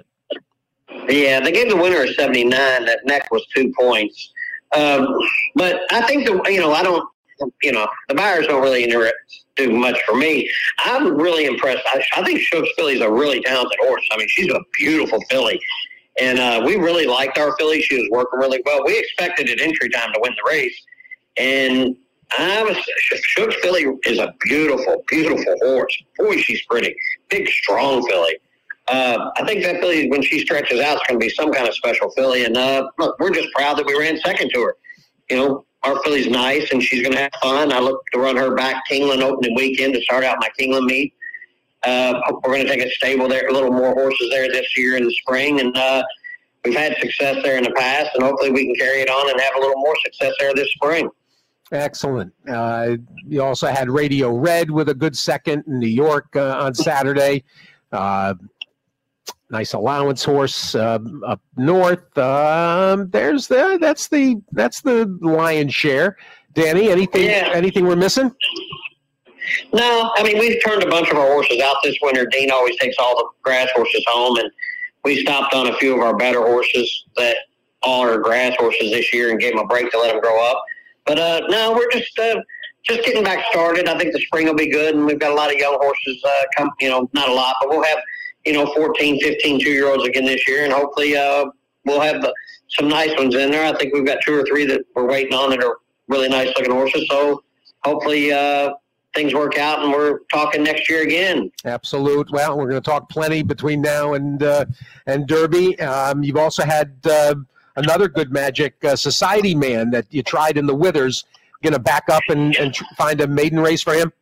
S3: Yeah, they gave the winner a seventy-nine. That neck was two points. Um, but I think, the you know, I don't, you know, the buyers don't really do much for me. I'm really impressed. I, I think Shook's filly's a really talented horse. I mean, she's a beautiful filly. And uh, we really liked our filly. She was working really well. We expected at entry time to win the race. And I was, Shook's filly is a beautiful, beautiful horse. Boy, she's pretty. Big, strong filly. Uh, I think that filly, when she stretches out, it's going to be some kind of special filly. And uh, look, we're just proud that we ran second to her. You know, our filly's nice, and she's going to have fun. I look to run her back Kingland opening weekend to start out my Kingland meet. Uh, we're going to take a stable there, a little more horses there this year in the spring. And uh, we've had success there in the past, and hopefully we can carry it on and have a little more success there this spring.
S2: Excellent. Uh, you also had Radio Red with a good second in New York uh, on Saturday. Uh, Nice allowance horse uh, up north. Um, there's the that's the that's the lion's share. Danny, anything yeah. anything we're missing?
S3: No, I mean, we've turned a bunch of our horses out this winter. Dean always takes all the grass horses home, and we stopped on a few of our better horses that all are grass horses this year and gave them a break to let them grow up. But uh, no, we're just uh, just getting back started. I think the spring will be good, and we've got a lot of young horses uh, come. You know, not a lot, but we'll have, you know, fourteen, fifteen two-year-olds again this year, and hopefully uh, we'll have uh, some nice ones in there. I think we've got two or three that we're waiting on that are really nice-looking horses, so hopefully uh, things work out, and we're talking next year again.
S2: Absolute. Well, we're going to talk plenty between now and uh, and Derby. Um, you've also had uh, another good magic, uh, Society Man, that you tried in the Withers. Going to back up and, and tr- find a maiden race for him?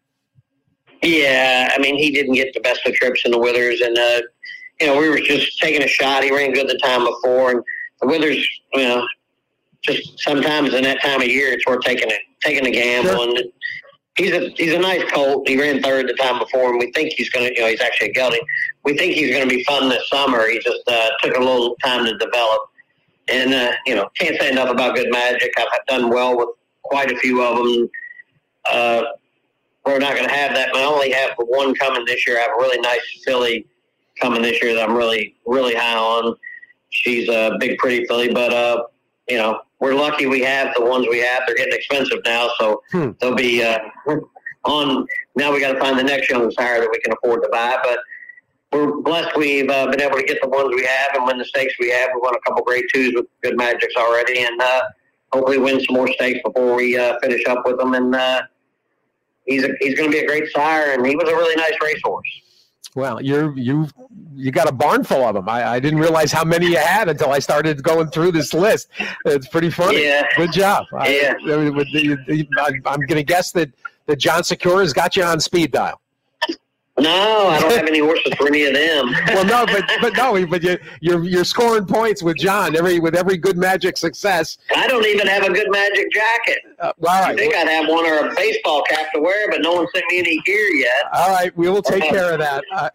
S3: Yeah, I mean, he didn't get the best of trips in the Withers, and, uh, you know, we were just taking a shot. He ran good the time before, and the Withers, you know, just sometimes in that time of year, it's worth taking a, taking a gamble. Sure. And he's a he's a nice colt. He ran third the time before, and we think he's going to, you know, he's actually a gelding. We think he's going to be fun this summer. He just uh, took a little time to develop. And, uh, you know, can't say enough about Good Magic. I've, I've done well with quite a few of them. Uh, We're not going to have that. I only have one coming this year. I have a really nice filly coming this year that I'm really, really high on. She's a big, pretty filly, but, uh, you know, we're lucky we have the ones we have. They're getting expensive now, so hmm. they'll be uh, on. Now we got to find the next young sire that we can afford to buy, but we're blessed we've uh, been able to get the ones we have and win the stakes we have. We won a couple grade twos with Good Magics already, and uh, hopefully win some more stakes before we uh, finish up with them. And, uh, He's a, he's going to be a great sire, and he was a really nice racehorse.
S2: Well, you're you you got a barn full of them. I, I didn't realize how many you had until I started going through this list. It's pretty funny.
S3: Yeah.
S2: Good job.
S3: Yeah.
S2: I, I, I'm going to guess that, that John Secura has got you on speed dial.
S3: No, I don't have any horses for any of them.
S2: Well, no, but but no, but you, you're you're scoring points with John every with every Good Magic success.
S3: I don't even have a Good Magic jacket.
S2: Uh, all right.
S3: I think I'd have one or a baseball cap to wear, but no one sent me any gear yet.
S2: All right, we will take uh, care of that. Uh,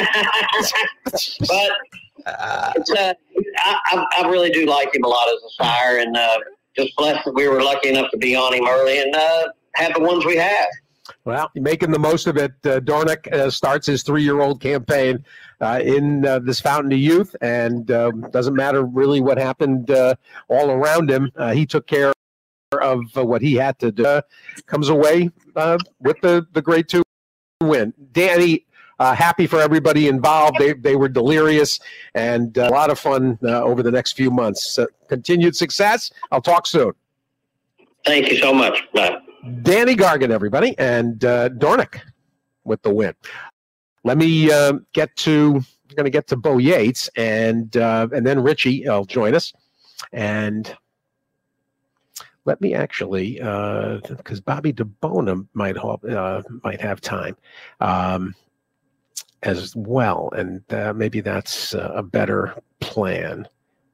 S3: but it's, uh, I, I really do like him a lot as a sire, and uh, just blessed that we were lucky enough to be on him early and uh, have the ones we have.
S2: Well, making the most of it. Uh, Dornoch uh, starts his three-year-old campaign uh, in uh, this Fountain of Youth, and uh, doesn't matter really what happened uh, all around him. Uh, he took care of uh, what he had to do. Uh, comes away uh, with the, the grade two win. Danny, uh, happy for everybody involved. They, they were delirious, and uh, a lot of fun uh, over the next few months. Uh, continued success. I'll talk soon.
S3: Thank you so much. Bye.
S2: Danny Gargan, everybody, and uh, Dornoch with the win. Let me uh, get to, we're going to get to Bo Yates, and uh, and then Richie will join us. And let me actually, because uh, Bobby DeBona might have, uh, might have time um, as well, and uh, maybe that's uh, a better plan.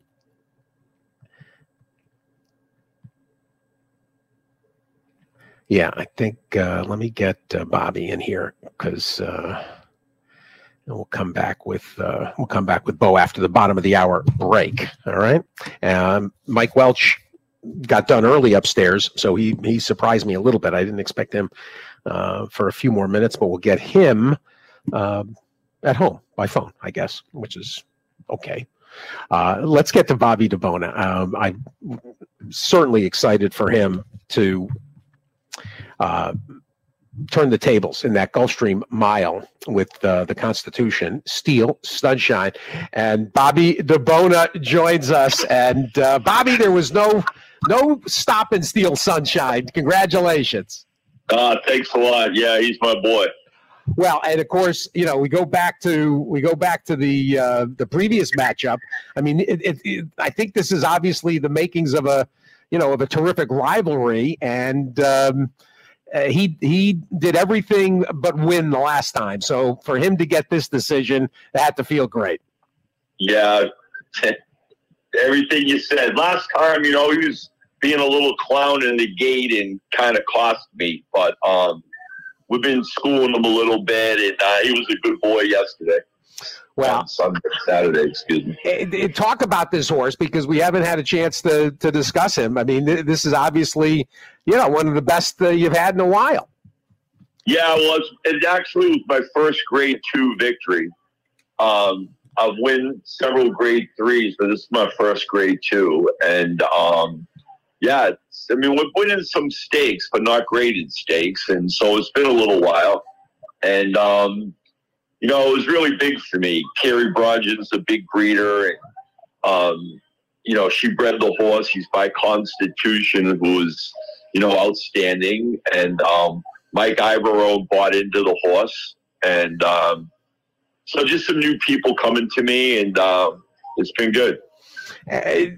S2: Yeah, I think uh, let me get uh, Bobby in here, because uh, we'll come back with uh, we'll come back with Bo after the bottom of the hour break. All right. Um, Mike Welch got done early upstairs, so he he surprised me a little bit. I didn't expect him uh, for a few more minutes, but we'll get him uh, at home by phone, I guess, which is okay. Uh, let's get to Bobby DeBona. Um, I'm certainly excited for him to Uh, turn the tables in that Gulfstream mile with uh, the Constitution, Steel, Sunshine. And Bobby DeBona joins us. And uh, Bobby, there was no no stop in Steel Sunshine. Congratulations.
S4: Uh, thanks a lot. Yeah, he's my boy.
S2: Well, and of course, you know, we go back to we go back to the uh, the previous matchup. I mean, it, it, it, I think this is obviously the makings of a you know of a terrific rivalry, and um, Uh, he he did everything but win the last time. So for him to get this decision, it had to feel great.
S4: Yeah, everything you said. Last time, you know, he was being a little clown in the gate and kind of cost me. But um, we've been schooling him a little bit, and uh, he was a good boy yesterday.
S2: Well,
S4: um, Sunday, Saturday, excuse me.
S2: It, it, talk about this horse, because we haven't had a chance to to discuss him. I mean, th- this is obviously, you know, one of the best uh, you've had in a while.
S4: Yeah, well, it's, it actually was my first grade two victory. Um, I've won several grade threes, but this is my first grade two. And, um, yeah, it's, I mean, we're winning some stakes, but not graded stakes. And so it's been a little while. And, um, you know, it was really big for me. Carrie Brogden's a big breeder. And, um, you know, she bred the horse. He's by Constitution, who's, you know, outstanding. And um, Mike Ivorone bought into the horse. And um, so just some new people coming to me, and um, it's been good.
S2: Uh,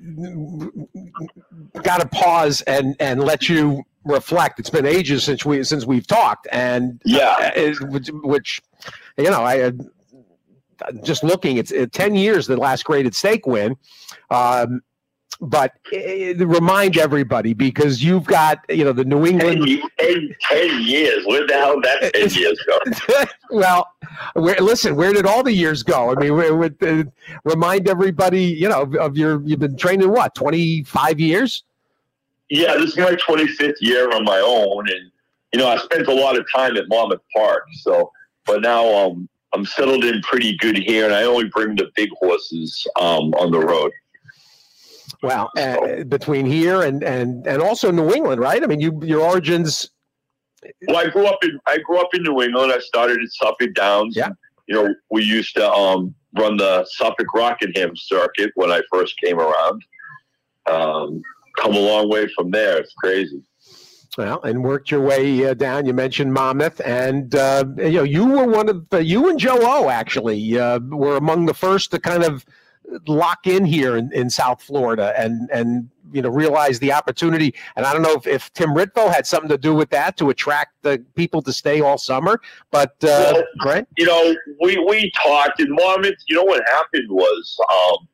S2: Got to pause and, and let you reflect. It's been ages since we since we've talked, and
S4: yeah,
S2: uh, which, which you know, I uh, just looking. It's uh, ten years the last graded stake win. Um, But uh, remind everybody, because you've got, you know, the New England.
S4: ten, ten, ten years. Where the hell did that ten years go?
S2: Well, where, listen, where did all the years go? I mean, where, with, uh, remind everybody, you know, of, of your, you've been training what, twenty-five years?
S4: Yeah, this is my twenty-fifth year on my own. And, you know, I spent a lot of time at Monmouth Park. So, but now um, I'm settled in pretty good here, and I only bring the big horses um, on the road.
S2: Well, uh, between here and, and, and also New England, right? I mean, you your origins.
S4: Well, I grew up in I grew up in New England. I started at Suffolk Downs.
S2: Yeah.
S4: You know, we used to um, run the Suffolk Rockingham circuit when I first came around. Um, come a long way from there. It's crazy.
S2: Well, and worked your way uh, down. You mentioned Monmouth, and uh, you know, you were one of the, you and Joe O actually uh, were among the first to kind of lock in here in, in South Florida and, and, you know, realize the opportunity. And I don't know if, if Tim Ritvo had something to do with that to attract the people to stay all summer, but, uh,
S4: well,
S2: right.
S4: You know, we, we talked in Monmouth. You know, what happened was, um,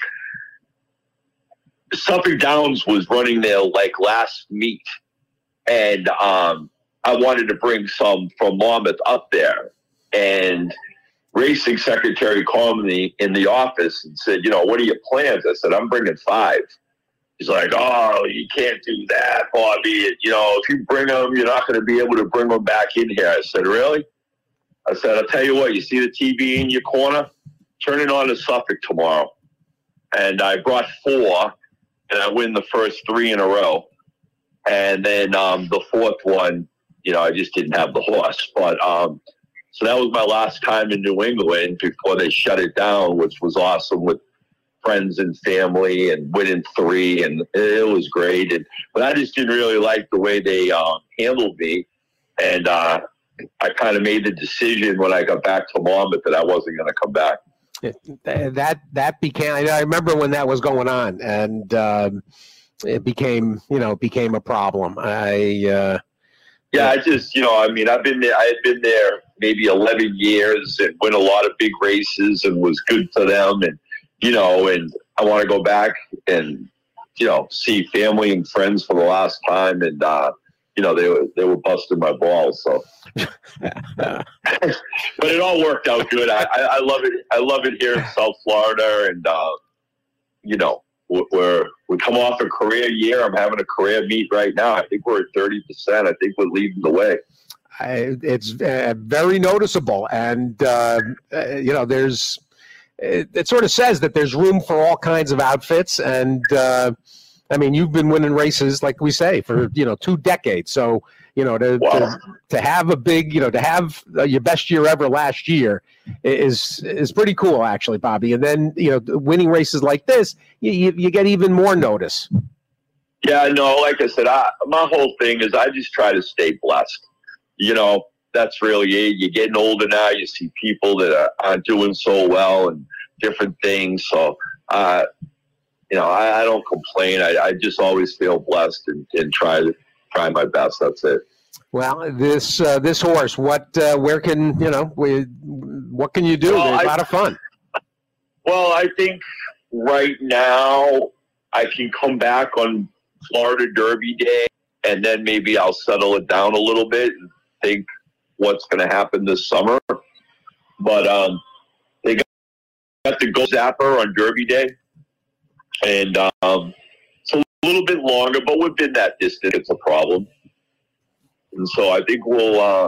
S4: Suffolk Downs was running their like last meet, and, um, I wanted to bring some from Monmouth up there, and racing secretary called me in the office and said, you know, what are your plans? I said, I'm bringing five. he's like, oh, you can't do that, Bobby. You know, if you bring him, you're not going to be able to bring him back in here. I said, really? I said, I'll tell you what, you see the T V in your corner? Turn it on to Suffolk tomorrow. And I brought four, and I win the first three in a row. And then um, the fourth one, you know, I just didn't have the horse. But um, so that was my last time in New England before they shut it down, which was awesome with friends and family and winning three, and it was great. And but I just didn't really like the way they uh, handled me, and uh, I kind of made the decision when I got back to Monmouth that I wasn't going to come back.
S2: That that became. I remember when that was going on, and um, it became, you know, became a problem. I uh,
S4: yeah, I just, you know, I mean, I've been there. I had been there maybe eleven years and win a lot of big races and was good for them, and you know, and I want to go back and, you know, see family and friends for the last time. And, uh, you know, they were, they were busting my balls. So, but it all worked out good. I, I, I love it. I love it here in South Florida. And, uh, you know, we're, we come off a career year. I'm having a career meet right now. I think we're at thirty percent. I think we're leading the way.
S2: I, it's uh, very noticeable. And, uh, uh, you know, there's, It, it sort of says that there's room for all kinds of outfits. And, uh, I mean, you've been winning races, like we say, for, you know, two decades. So, you know, to, wow. to, to have a big, you know, to have uh, your best year ever last year is is pretty cool, actually, Bobby. And then, you know, winning races like this, you, you, you get even more notice.
S4: Yeah, no, like I said, I, my whole thing is I just try to stay blessed. You know, that's really it. You're getting older now. You see people that are, aren't doing so well and different things. So, uh, you know, I, I don't complain. I, I just always feel blessed and, and try to try my best. That's it.
S2: Well, this uh, this horse, what, uh, where can, you know, we, what can you do?
S4: Well,
S2: There's
S4: I,
S2: a lot of fun.
S4: Well, I think right now I can come back on Florida Derby Day, and then maybe I'll settle it down a little bit and think what's going to happen this summer. But um, they got, got the Go Zapper on Derby Day, and um, it's a little bit longer, but within that distance, it's a problem. And so I think we'll, uh,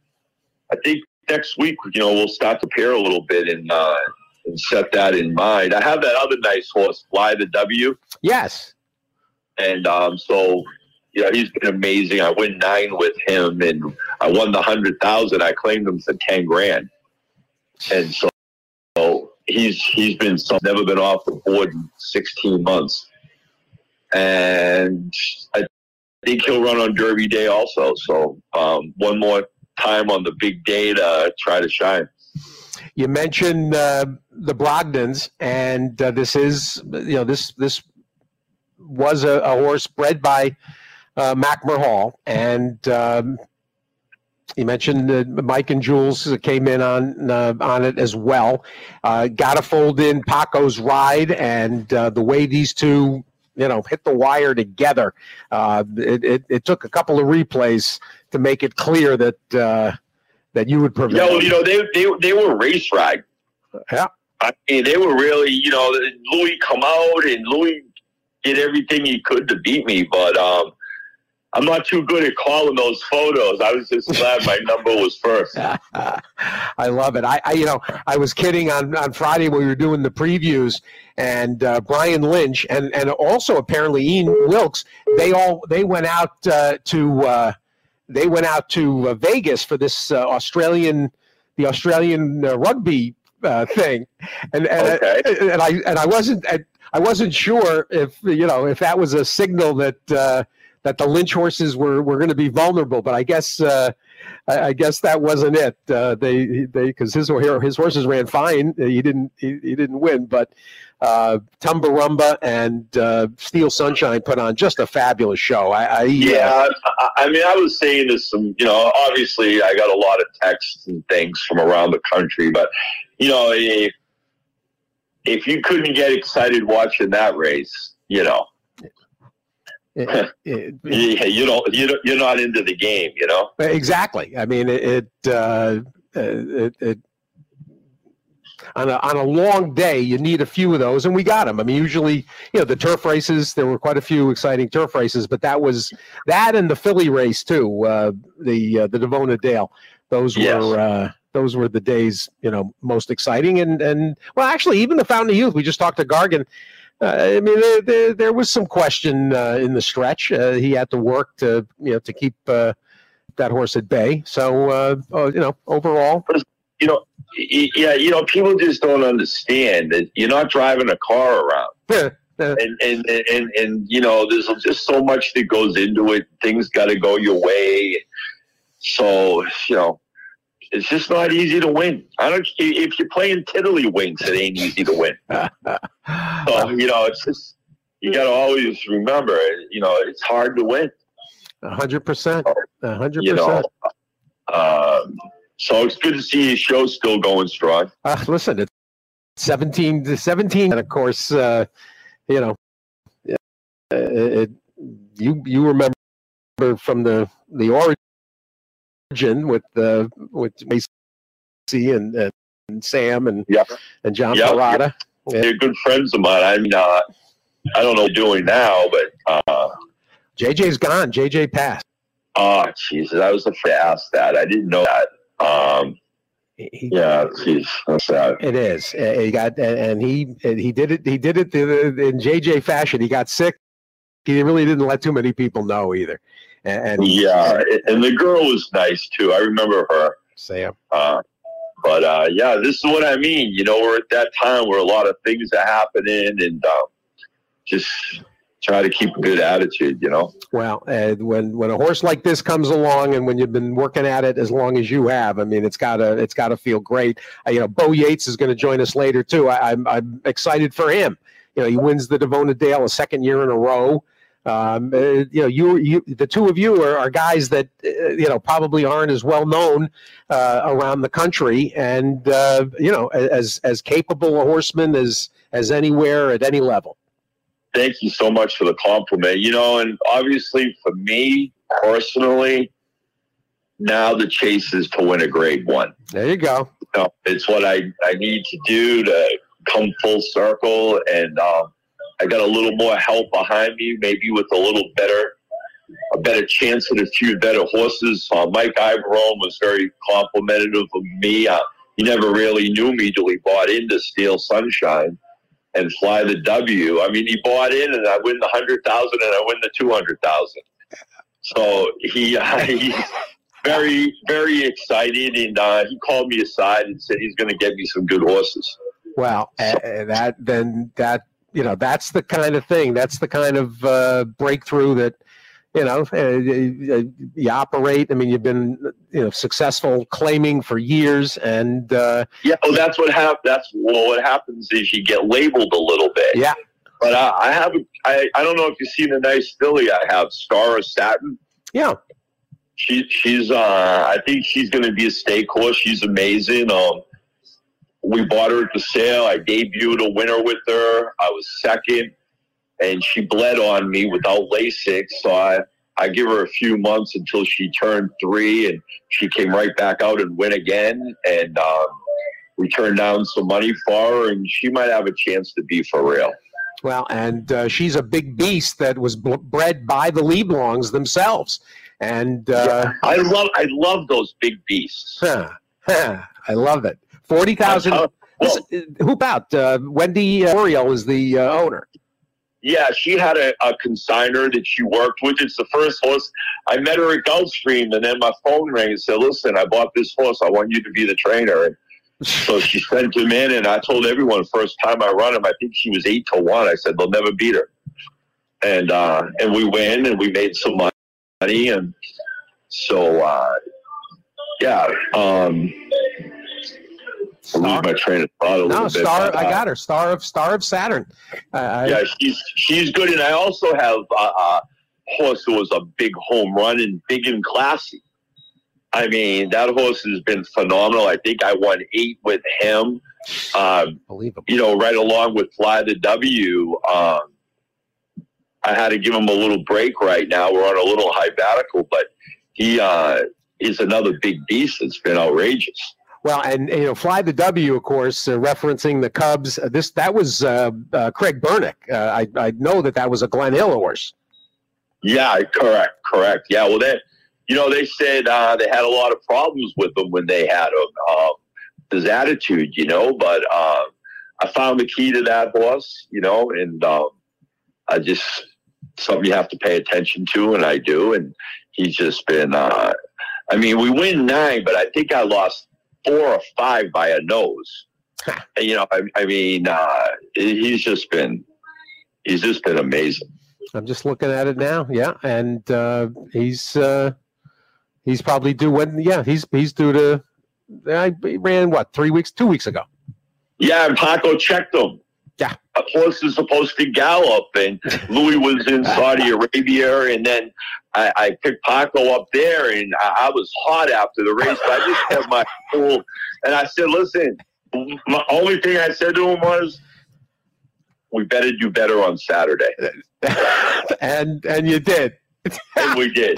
S4: I think next week, you know, we'll start to pair a little bit and uh, and set that in mind. I have that other nice horse, Fly the W.
S2: Yes.
S4: And um, so, you know, he's been amazing. I win nine with him, and I won the hundred thousand. I claimed him for ten grand, and so, so he's he's been so, never been off the board in sixteen months, and I think he'll run on Derby Day also. So um, one more time on the big day to try to shine.
S2: You mentioned uh, the Brogdons, and uh, this is, you know, this this was a, a horse bred by uh, Mackmer Hall, and um, you mentioned that Mike and Jules came in on uh, on it as well. Uh, Got to fold in Paco's ride, and uh, the way these two, you know, hit the wire together. Uh, it, it, it took a couple of replays to make it clear that uh, that you would prevail.
S4: No, you know, they they they were race ride.
S2: Yeah,
S4: I mean, they were really, you know, Louis come out and Louis did everything he could to beat me, but um, I'm not too good at calling those photos. I was just glad my number was first.
S2: I love it. I, I, you know, I was kidding on, on Friday when we were doing the previews, and uh, Brian Lynch and, and also apparently Ian Wilkes, they all they went out uh, to uh, they went out to uh, Vegas for this uh, Australian the Australian uh, rugby uh, thing, and and,
S4: okay.
S2: I, and I and I wasn't I wasn't sure if you know if that was a signal that. Uh, that the Lynch horses were, were going to be vulnerable, but I guess uh, I, I guess that wasn't it. Uh, they they because his his horses ran fine. He didn't he, he didn't win, but uh, Tumbarumba and uh, Steel Sunshine put on just a fabulous show. I, I
S4: yeah, uh, I mean, I was saying this. Some you know, obviously, I got a lot of texts and things from around the country, but you know, if if you couldn't get excited watching that race, you know.
S2: It, it,
S4: yeah, you don't, you don't, you're not into the game, you know.
S2: Exactly. I mean, it, it, uh, it, it on a on a long day, you need a few of those, and we got them. I mean, usually, you know, the turf races, there were quite a few exciting turf races, but that was that and the Philly race too, uh, the uh, the Devona Dale. Those
S4: Yes.
S2: were uh, those were the days, you know, most exciting. And and well, actually, even the Fountain of Youth. We just talked to Gargan. Uh, I mean, there, there, there was some question uh, in the stretch. Uh, he had to work to you know to keep uh, that horse at bay. So uh, uh, you know, overall.
S4: You know, yeah, you know, people just don't understand that you're not driving a car around.
S2: Yeah.
S4: And, and, and, and, you know, there's just so much that goes into it. Things got to go your way. So, you know, it's just not easy to win. I don't, if you're playing tiddlywinks, it ain't easy to win. So, you know, it's just, you got to always remember, you know, it's hard to win.
S2: A hundred percent. A hundred
S4: You know,
S2: percent.
S4: um, so it's good to see your show still going strong.
S2: Uh, listen, it's seventeen to seventeen, and of course, uh, you know, it, it, you you remember from the the origin with the uh, with Macy and, and, and Sam and
S4: yep.
S2: and John
S4: yep.
S2: Parada.
S4: They're, they're good friends of mine. I mean, uh, I don't know what they're doing now, but uh,
S2: J J's gone. J J passed.
S4: Oh, Jesus, I was afraid to ask that. I didn't know that. Um,
S2: he,
S4: yeah, geez, that's sad.
S2: It is. Uh, he got, and he he did it. He did it in J J fashion. He got sick. He really didn't let too many people know either. And, and
S4: yeah, and the girl was nice too. I remember her.
S2: Sam.
S4: Uh, but uh, yeah, this is what I mean. You know, we're at that time where a lot of things are happening, and um, just try to keep a good attitude, you know.
S2: Well, uh, when when a horse like this comes along, and when you've been working at it as long as you have, I mean, it's gotta it's gotta feel great. Uh, you know, Bo Yates is going to join us later too. I, I'm I'm excited for him. You know, he wins the Devona Dale a second year in a row. Um, uh, you know, you you the two of you are, are guys that uh, you know probably aren't as well known uh, around the country, and uh, you know, as as capable a horseman as as anywhere at any level.
S4: Thank you so much for the compliment. You know, and obviously for me personally, now the chase is to win a grade one.
S2: There you go.
S4: You know, it's what I, I need to do to come full circle. And um, I got a little more help behind me, maybe with a little better, a better chance at a few better horses. Uh, Mike Ivorone was very complimentary of me. Uh, he never really knew me till he bought into Steel Sunshine and Fly the W. I mean, he bought in, and I win the hundred thousand, and I win the two hundred thousand. So he uh, he's very very excited, and uh, he called me aside and said he's going to get me some good horses.
S2: Well,
S4: So,
S2: uh, that then that you know that's the kind of thing. That's the kind of uh, breakthrough that you know uh, you, you operate. I mean, you've been you know successful claiming for years, and uh,
S4: yeah, well, that's what hap- That's well, what happens is you get labeled a little bit.
S2: yeah.
S4: But uh, I have, I, I don't know if you've seen a nice filly I have, Star of Satin.
S2: Yeah.
S4: She, she's, uh, I think she's going to be a stake horse. She's amazing. Um, we bought her at the sale. I debuted a winner with her. I was second, and she bled on me without LASIK. So I, I give her a few months until she turned three, and she came right back out and win again. And um, we turned down some money for her, and she might have a chance to be for real.
S2: Well, and uh, she's a big beast that was b- bred by the Leblongs themselves, and uh,
S4: yeah, I love I love those big beasts.
S2: huh, huh, I love it. Forty thousand.
S4: Well,
S2: Who about uh, Wendy uh, Oriel is the uh, owner?
S4: Yeah, she had a, a consignor that she worked with. It's the first horse. I met her at Gulfstream, and then my phone rang and said, "Listen, I bought this horse. I want you to be the trainer." And so she sent him in, and I told everyone first time I run him, I think she was eight to one. I said they'll never beat her, and uh, and we win, and we made some money, and so uh, yeah. Um, I lose my train of thought a little
S2: No,
S4: bit.
S2: Star.
S4: but, uh,
S2: I got her. Star of Star of Saturn. Uh,
S4: yeah, she's she's good, and I also have a, a horse who was a big home run and big and classy. I mean, that horse has been phenomenal. I think I won eight with him. Um,
S2: Unbelievable.
S4: you know, right along with Fly the W. Um, I had to give him a little break right now. We're on a little highbatical, but he uh, is another big beast that's been outrageous.
S2: Well, and you know, Fly the W, of course, uh, referencing the Cubs. Uh, this that was uh, uh, Craig Bernick. Uh, I I know that that was a Glenn Hill horse.
S4: Yeah, correct, correct. Yeah, well, they, you know, they said uh, they had a lot of problems with him when they had him. Um, his attitude, you know, but uh, I found the key to that horse, you know, and um, I just something you have to pay attention to, and I do. And he's just been. Uh, I mean, we win nine, but I think I lost four or five by a nose. And, you know, I, I mean, uh, he's just been, he's just been amazing.
S2: I'm just looking at it now. Yeah. And uh, he's, uh, he's probably due when, yeah, he's, he's due to, I ran what, three weeks, two weeks ago.
S4: Yeah. And Paco checked him.
S2: Yeah.
S4: A horse is supposed to gallop, and Louis was in Saudi Arabia, and then I, I picked Paco up there, and I, I was hot after the race. But I just had my full, and I said, listen, my only thing I said to him was, we better do better on Saturday.
S2: and and you did.
S4: And we did.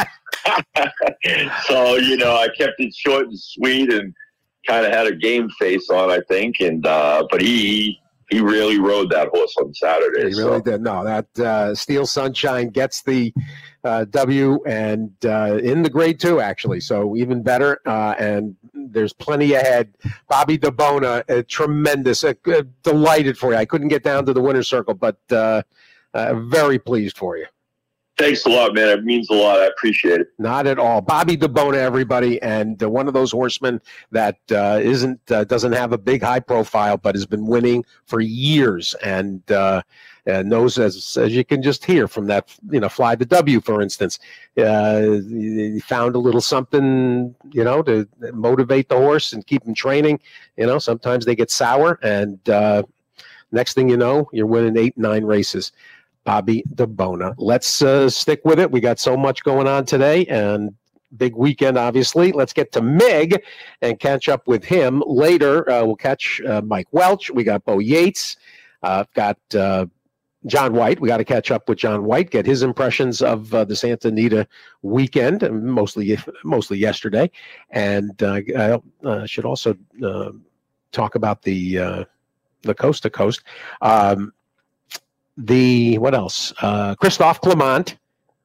S4: So, you know, I kept it short and sweet and kind of had a game face on, I think. And uh, but he he really rode that horse on Saturday.
S2: He really so. did. No, that uh, Steel Sunshine gets the uh, W and uh, in the grade two, actually. So even better. Uh, and there's plenty ahead. Bobby DeBona, uh, tremendous. Uh, uh, delighted for you. I couldn't get down to the winner's circle, but uh, uh, very pleased for you.
S4: Thanks a lot, man. It means a lot. I appreciate it.
S2: Not at all. Bobby DeBona, everybody, and uh, one of those horsemen that uh, isn't uh, doesn't have a big high profile, but has been winning for years, and uh, uh, knows as as you can just hear from that, you know, Fly the W, for instance. Uh, he found a little something, you know, to motivate the horse and keep him training. You know, sometimes they get sour, and uh, next thing you know, you're winning eight, nine races. Bobby DeBona. Let's uh, stick with it. We got so much going on today and big weekend, obviously. Let's get to Mig and catch up with him later. Uh, we'll catch uh, Mike Welch. We got Bo Yates. Uh, got uh, John White. We got to catch up with John White, get his impressions of uh, the Santa Anita weekend, mostly mostly yesterday. And uh, I uh, should also uh, talk about the uh, the coast to coast. Um, The what else? Uh, Christophe Clement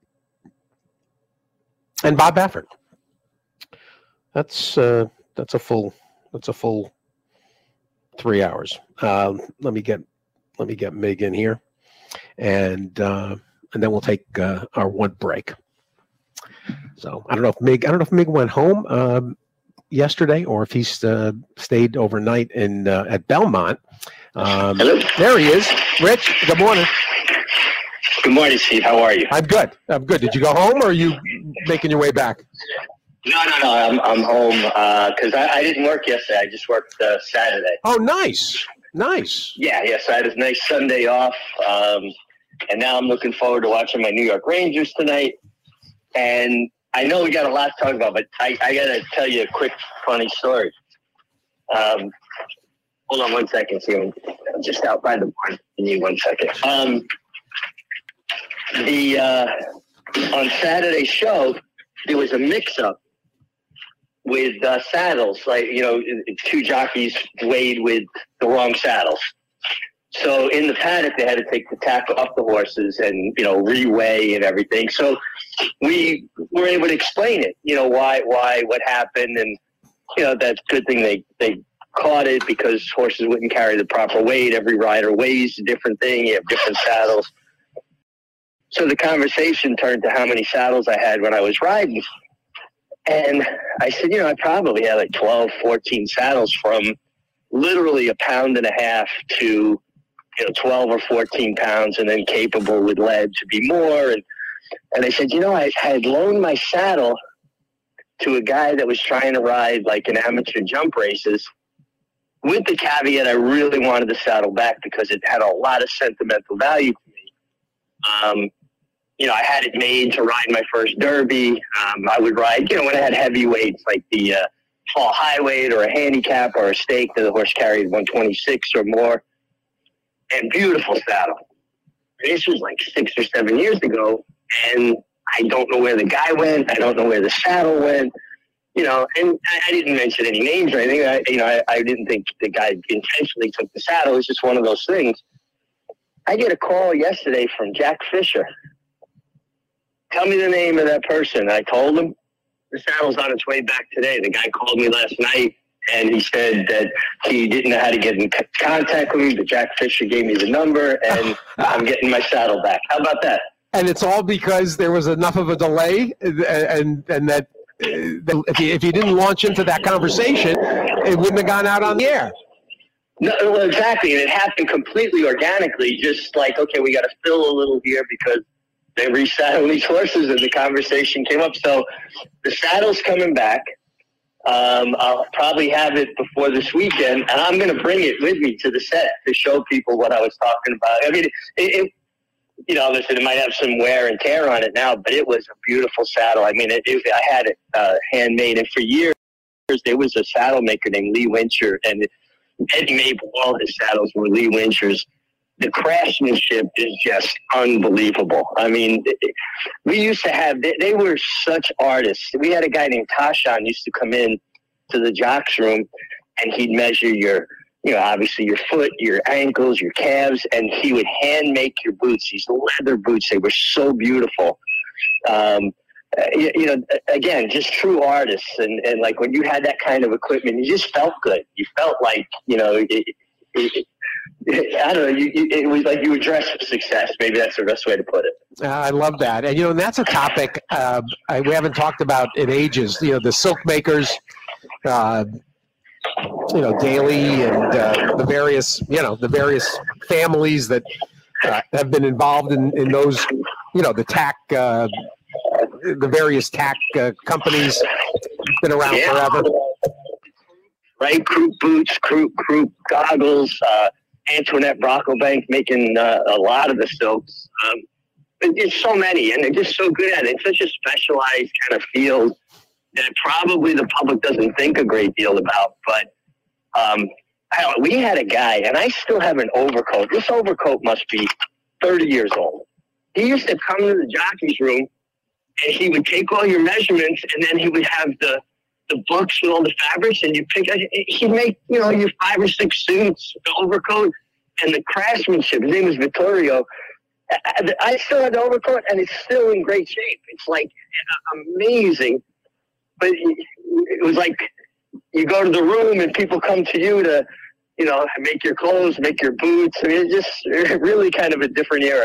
S2: and Bob Baffert. That's uh, that's a full that's a full three hours. Uh, let me get let me get Mig in here, and uh, and then we'll take uh, our one break. So I don't know if Mig I don't know if Mig went home um, yesterday or if he's uh, stayed overnight in uh, at Belmont. Um,
S3: Hello.
S2: There he is. Rich, good morning.
S3: Good morning, Steve. How are you?
S2: I'm good. I'm good. Did you go home or are you making your way back?
S3: No, no, no. I'm I'm home because uh, I, I didn't work yesterday. I just worked uh, Saturday.
S2: Oh, nice. Nice.
S3: Yeah, yeah. So I had a nice Sunday off. Um, and now I'm looking forward to watching my New York Rangers tonight. And I know we got a lot to talk about, but I, I got to tell you a quick, funny story. Um, Hold on one second, Stephen. I'm just out by the barn. Give me one second. Um, the uh, on Saturday's show, there was a mix-up with uh, saddles. Like, you know, two jockeys weighed with the wrong saddles. So in the paddock, they had to take the tackle up the horses and, you know, re-weigh and everything. So we were able to explain it, you know, why, why, what happened. And, you know, that's a good thing they, they, caught it because horses wouldn't carry the proper weight. Every rider weighs a different thing. You have different saddles. So the conversation turned to how many saddles I had when I was riding. And I said, you know, I probably had like twelve, fourteen saddles from literally a pound and a half to, you know, twelve or fourteen pounds and then capable with lead to be more. And, and they said, you know, I had loaned my saddle to a guy that was trying to ride like an amateur jump races, with the caveat I really wanted the saddle back because it had a lot of sentimental value to me. Um, you know, I had it made to ride my first Derby. Um, I would ride, you know, when I had heavy weights like the uh, fall high weight or a handicap or a stake that the horse carried one twenty-six or more. And beautiful saddle. This was like six or seven years ago, and I don't know where the guy went. I don't know where the saddle went.
S5: you know, and I, I didn't mention any names or anything. I, you know, I, I didn't think the guy intentionally took the saddle. It was just one of those things. I get a call yesterday from Jack Fisher. Tell me the name of that person. I told him the saddle's on its way back today. The guy called me last night, and he said that he didn't know how to get in contact with me, but Jack Fisher gave me the number, and I'm getting my saddle back. How about that?
S2: And it's all because there was enough of a delay, and and, and that uh, if you, if you didn't launch into that conversation, it wouldn't have gone out on the air.
S5: No, well, exactly, and it happened completely organically, just like, okay, we got to fill a little here because they resaddled these horses, and the conversation came up. So the saddle's coming back. Um, I'll probably have it before this weekend, and I'm going to bring it with me to the set to show people what I was talking about. I mean, it, it you know, listen, it might have some wear and tear on it now, but it was a beautiful saddle. I mean, it, it, I had it uh, handmade, and for years there was a saddle maker named Lee Wincher, and Eddie Maple, all his saddles were Lee Winchers. The craftsmanship is just unbelievable. I mean, we used to have, they, they were such artists. We had a guy named Tashan used to come in to the jocks room, and he'd measure your, you know, obviously your foot, your ankles, your calves, and he would hand make your boots, these leather boots. They were so beautiful. Um, you, you know, again, just true artists. And, and like when you had that kind of equipment, you just felt good. You felt like, you know, it, it, it, I don't know. You, you, it was like you were dressed for success. Maybe that's the best way to put it.
S2: Uh, I love that, and you know, and that's a topic uh, I, we haven't talked about in ages. You know, the silk makers, uh, you know, Daly, and uh, the various, you know, the various families that uh, have been involved in, in those, you know, the tack, uh, the various tack uh, companies, been around yeah. forever.
S5: Right, Croup boots, Croup, Croup goggles. Uh, Antoinette Brocklebank making uh, a lot of the silks. Um, it's so many, and they're just so good at it. It's such a specialized kind of field that probably the public doesn't think a great deal about. But um, I don't know, we had a guy, and I still have an overcoat. This overcoat must be thirty years old. He used to come to the jockey's room, and he would take all your measurements, and then he would have the the books with all the fabrics, and you pick, he'd make, you know, your five or six suits, the overcoat, and the craftsmanship. His name was Vittorio. I, I still have the overcoat, and it's still in great shape. It's like amazing. But it was like you go to the room, and people come to you to, you know, make your clothes, make your boots. I mean, it's just really kind of a different era.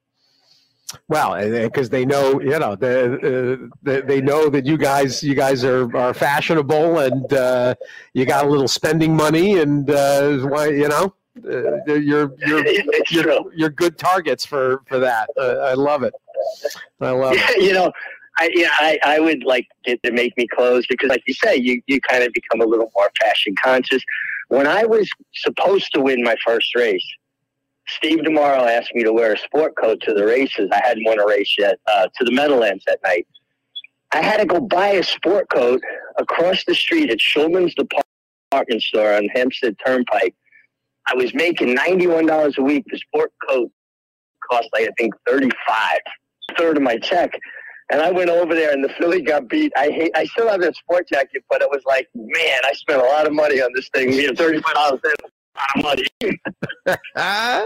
S2: Well, because they know, you know, the, uh, they know that you guys, you guys are, are fashionable, and uh, you got a little spending money, and uh, why, you know, uh, you're you're you're, you're good targets for for that. Uh, I love it. I love
S5: yeah,
S2: it.
S5: You know, I yeah, I, I would like get to make me clothes because, like you say, you you kind of become a little more fashion conscious. When I was supposed to win my first race, Steve DeMauro asked me to wear a sport coat to the races. I hadn't won a race yet, uh, to the Meadowlands that night. I had to go buy a sport coat across the street at Schulman's department store on Hempstead Turnpike. I was making ninety-one dollars a week. The sport coat cost, like, I think, thirty-five dollars, a third of my check. And I went over there, and the filly got beat. I hate. I still have that sport jacket, but it was like, man, I spent a lot of money on this thing. You know, thirty-five dollars is a lot of money.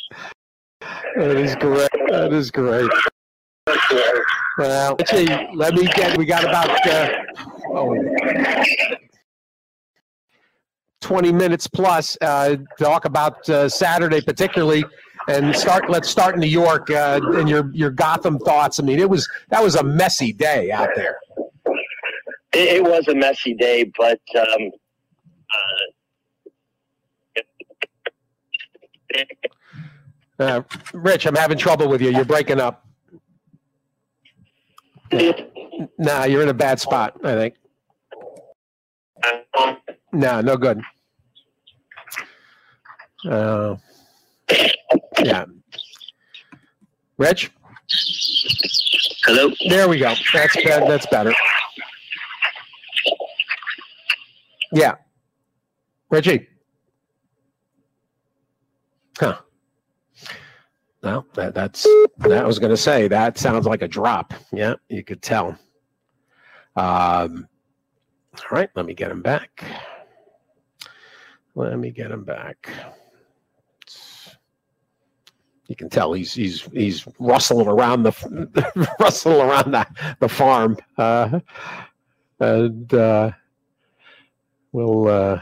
S2: That is great. That is great. Well, let's see. Let me get. We got about uh, oh, twenty minutes plus uh, talk about uh, Saturday, particularly, and start. Let's start in New York uh, and your your Gotham thoughts. I mean, it was that was a messy day out there.
S5: It, it was a messy day, but um, uh,
S2: Uh, Rich, I'm having trouble with you. You're breaking up. Nah, you're in a bad spot, I think. No, no good. Uh, yeah. Rich?
S5: Hello?
S2: There we go. That's better. That's better. Yeah. Richie? Huh. No, that, that's that I was going to say. That sounds like a drop. Yeah, you could tell. Um, All right, let me get him back. Let me get him back. You can tell he's he's he's rustling around the rustling around the, the farm, uh, and uh, we'll uh,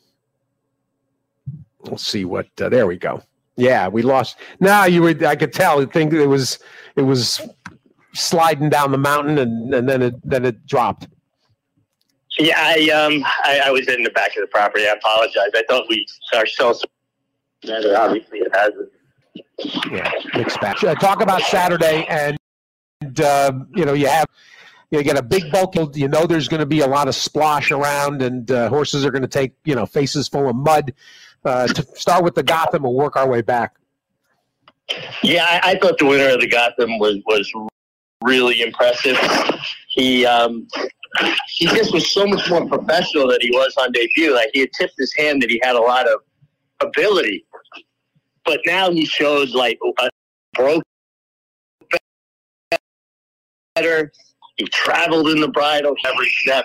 S2: we'll see what. Uh, there we go. Yeah, we lost. Now you would I could tell. I think it was it was sliding down the mountain, and, and then it then it dropped.
S5: Yeah, I um I, I was in the back of the property. I apologize. I thought we ourselves. Obviously, it hasn't.
S2: Yeah, mixed match. Uh, talk about Saturday, and uh, you know you have you get a big bulk. You know there's going to be a lot of splosh around, and uh, horses are going to take you know faces full of mud. Uh, to start with the Gotham, we'll work our way back.
S5: Yeah, I, I thought the winner of the Gotham was was really impressive. He um he just was so much more professional than he was on debut. Like he had tipped his hand that he had a lot of ability. But now he showed like a broke better. He traveled in the bridle every step.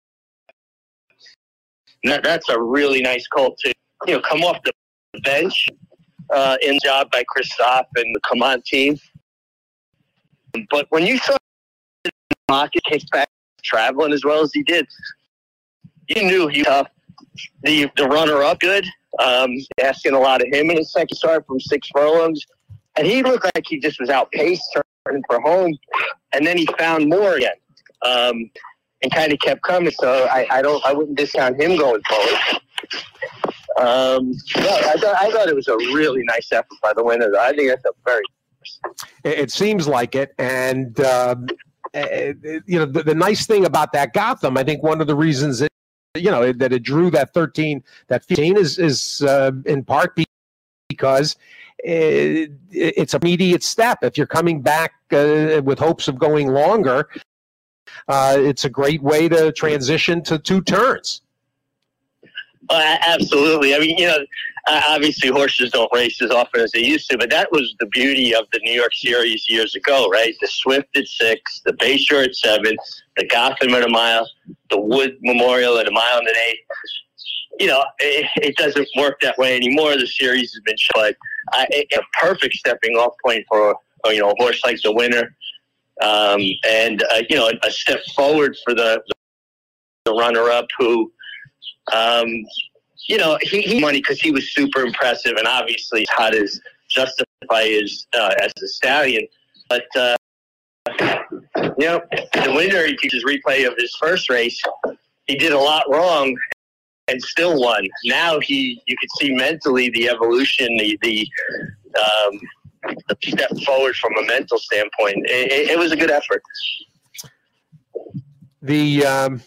S5: That, that's a really nice colt to you know come off the bench uh, in job by Chris Sopp and the Command team. But when you saw the market kick back traveling as well as he did, you knew he was tough. The the runner up good. Um, asking a lot of him in his second start from six furlongs. And he looked like he just was outpaced, turning for home. And then he found more again um, and kind of kept coming. So I, I don't, I wouldn't discount him going forward. Um, but I thought, I thought it was a really nice effort by the winner. I think that's a very.
S2: It seems like it. And, um, uh, you know, the, the nice thing about that Gotham, I think one of the reasons that, you know, that it drew that thirteen, that fifteen is, is uh, in part because it, it's an immediate step. If you're coming back uh, with hopes of going longer, uh, it's a great way to transition to two turns.
S5: Uh, absolutely. I mean, you know, uh, obviously horses don't race as often as they used to, but that was the beauty of the New York Series years ago, right? The Swift at six, the Bayshore at seven, the Gotham at a mile, the Wood Memorial at a mile and an eighth. You know, it, it doesn't work that way anymore. The series has been shut. I, a perfect stepping off point for, you know, a horse like the winner. Um, and, uh, you know, a step forward for the, the runner-up who, um, you know, he, he money because he was super impressive and obviously how to justify his uh, as a stallion. But, uh, you know, the winner, he teaches replay of his first race. He did a lot wrong and still won. Now he, you could see mentally the evolution, the, the, um, the step forward from a mental standpoint. It, it, it was a good effort.
S2: The, um,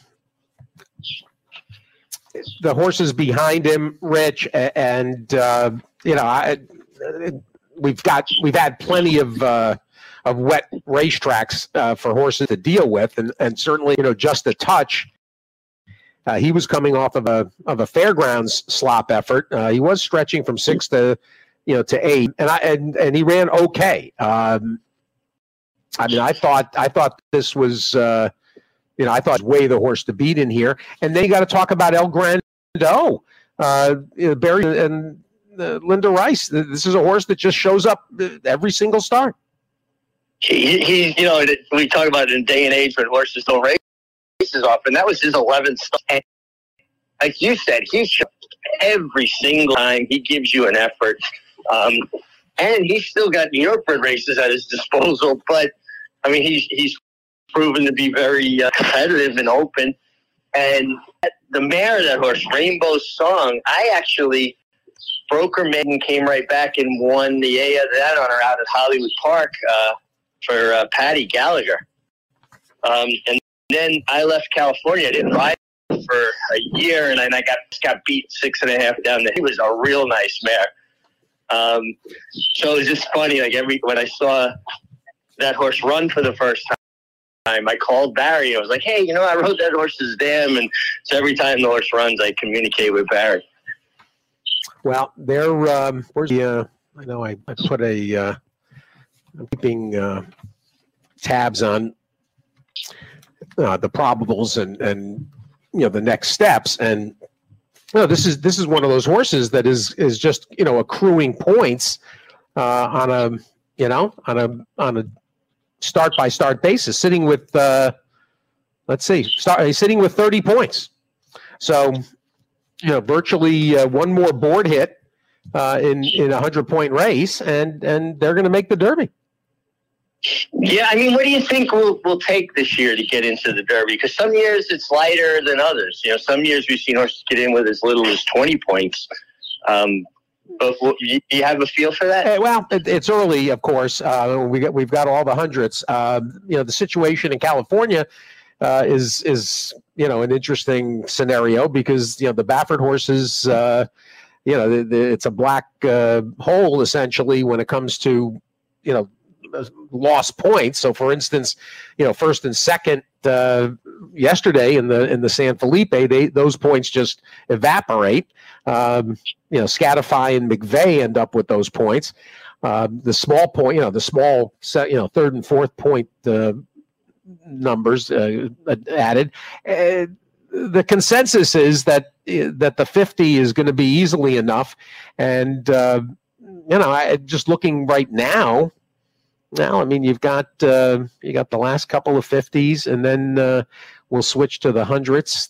S2: the horses behind him, Rich, and uh, you know, I, we've got we've had plenty of uh, of wet racetracks uh, for horses to deal with, and and certainly you know just a touch. Uh, he was coming off of a of a fairgrounds slop effort. Uh, he was stretching from six to you know to eight, and I and and he ran okay. Um, I mean, I thought I thought this was. Uh, You know, I thought way the horse to beat in here. And then you got to talk about El Grando, uh, you know, Barry and uh, Linda Rice. This is a horse that just shows up every single start.
S5: He, he you know, we talk about it in day and age when horses don't race as often. That was his eleventh start. And like you said, he shows every single time. He gives you an effort. Um, and he's still got New York bred races at his disposal. But, I mean, he's he's proven to be very uh, competitive and open. And the mare of that horse, Rainbow Song, I actually, Broker Maiden came right back and won the A of that on her out at Hollywood Park uh, for uh, Patty Gallagher. Um, and then I left California. I didn't ride for a year, and then I got got beat six and a half down there. He was a real nice mare. Um, so it was just funny. Like every when I saw that horse run for the first time, I called Barry. I was like, hey, you know, I rode that horse's dam. And so every time the horse runs, I communicate with Barry.
S2: Well, they're, um, where's the, uh, I know I, I put a, uh, I'm keeping uh, tabs on uh, the probables and, and you know, the next steps. And you know, this is this is one of those horses that is is just, you know, accruing points uh, on a you know on a on a start by start basis, sitting with uh, let's see, start he's sitting with thirty points. So you know, virtually uh, one more board hit uh, in in a hundred point race, and and they're going to make the Derby.
S5: Yeah, I mean, what do you think we'll, we'll take this year to get into the Derby? Because some years it's lighter than others. You know, some years we've seen horses get in with as little as twenty points. Um, but do you have a feel for that?
S2: Hey, well, it, it's early, of course. Uh, we got, we've got all the hundreds. Uh, you know, the situation in California uh, is is you know an interesting scenario because you know the Baffert horses. Uh, you know, the, the, it's a black uh, hole essentially when it comes to you know. lost points. So, for instance, you know, first and second uh, yesterday in the in the San Felipe, they those points just evaporate. Um, you know, Scatify and McVeigh end up with those points. Uh, the small point, you know, the small set, you know, third and fourth point uh, numbers uh, added. Uh, the consensus is that that the fifty is going to be easily enough, and uh, you know, I, just looking right now. Now, I mean, you've got uh, you got the last couple of fifties, and then uh, we'll switch to the hundreds.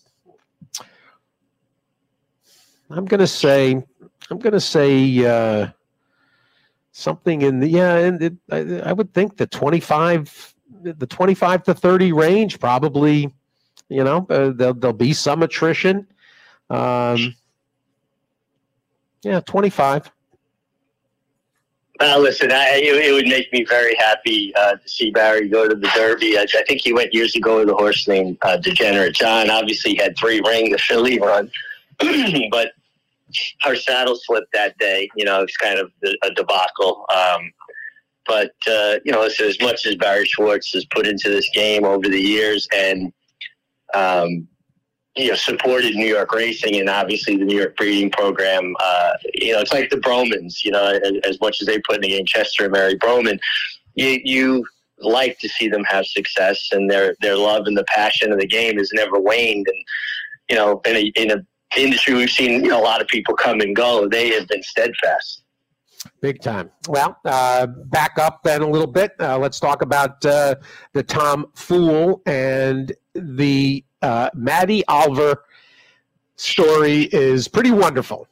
S2: I'm gonna say, I'm gonna say uh, something in the yeah, and it, I, I would think the twenty-five, the twenty-five to thirty range probably. You know, uh, there'll there'll be some attrition. Um, yeah, twenty-five.
S5: Uh, listen, I, it, it would make me very happy uh, to see Barry go to the Derby. I, I think he went years ago with a horse named uh, Degenerate John. Obviously, he had three ring the Philly run, but her saddle slipped that day. You know, it's kind of a debacle. Um, but, uh, you know, listen, as much as Barry Schwartz has put into this game over the years and, um, you know, supported New York racing and obviously the New York breeding program. Uh, you know, it's like the Bromans, you know, as, as much as they put in the game, Chester and Mary Broman, you, you like to see them have success, and their, their love and the passion of the game has never waned. And, you know, in a, in a industry we've seen, you know, a lot of people come and go. They have been steadfast.
S2: Big time. Well, uh, back up then a little bit. Uh, let's talk about uh, the Tom Fool and the Uh, Maddie Alver story is pretty wonderful.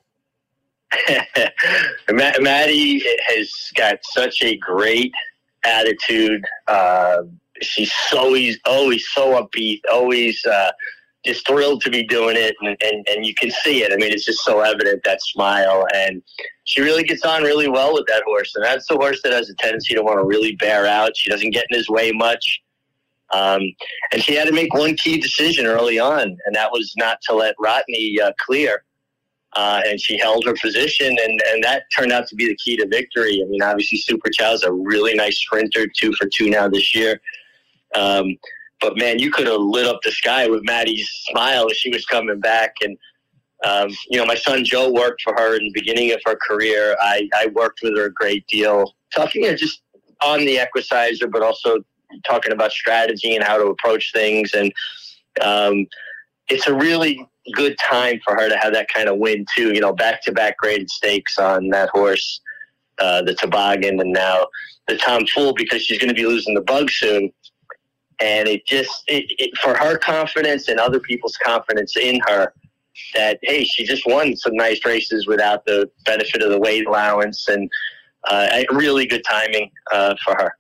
S5: Maddie has got such a great attitude. Uh, she's always, always so upbeat, always uh, just thrilled to be doing it. And, and, and you can see it. I mean, it's just so evident, that smile. And she really gets on really well with that horse. And that's the horse that has a tendency to want to really bear out. She doesn't get in his way much. Um, and she had to make one key decision early on, and that was not to let Rodney uh, clear. Uh, and she held her position, and, and that turned out to be the key to victory. I mean, obviously, Super Chow's a really nice sprinter, two for two now this year. Um, but, man, you could have lit up the sky with Maddie's smile as she was coming back. And, um, you know, my son Joe worked for her in the beginning of her career. I, I worked with her a great deal, talking you know, just on the Equicizer, but also talking about strategy and how to approach things. And um, it's a really good time for her to have that kind of win too, you know, back-to-back graded stakes on that horse, uh, the Toboggan, and now the Tom Fool, because she's going to be losing the Bug soon. And it just, it, it, for her confidence and other people's confidence in her, that, hey, she just won some nice races without the benefit of the weight allowance, and uh, really good timing uh, for her.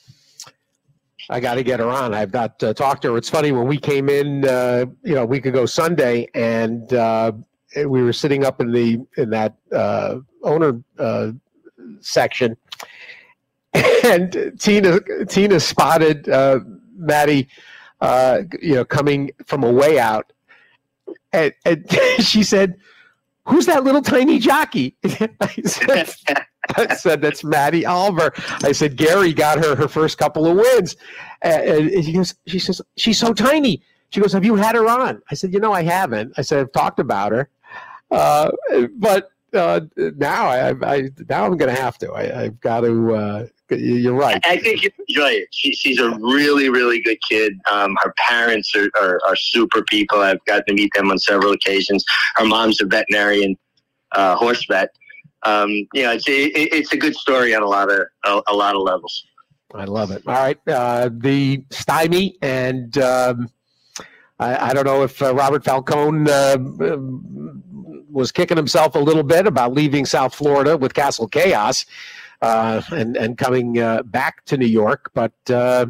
S2: I got to get her on. I've not uh, talked to her. It's funny, when we came in, uh, you know, a week ago Sunday, and uh, we were sitting up in the in that uh, owner uh, section, and Tina Tina spotted uh, Maddie, uh, you know, coming from a way out, and, and she said, "Who's that little tiny jockey?" I said, I said, "That's Maddie Alver." I said, "Gary got her her first couple of wins." And, and she goes, she says, "She's so tiny." She goes, "Have you had her on?" I said, "You know, I haven't." I said, "I've talked about her." Uh, but, uh, now I, I now I'm going to have to. I, I've got to. Uh, you're right.
S5: I think you enjoy it. She, she's a really, really good kid. Um, her parents are, are, are super people. I've gotten to meet them on several occasions. Her mom's a veterinarian, uh, horse vet. Um, you know, it's it, it's a good story on a lot of a, a lot of levels.
S2: I love it. All right, uh, the Stymie and. Um, I, I don't know if uh, Robert Falcone uh, was kicking himself a little bit about leaving South Florida with Castle Chaos uh, and, and coming uh, back to New York. But uh,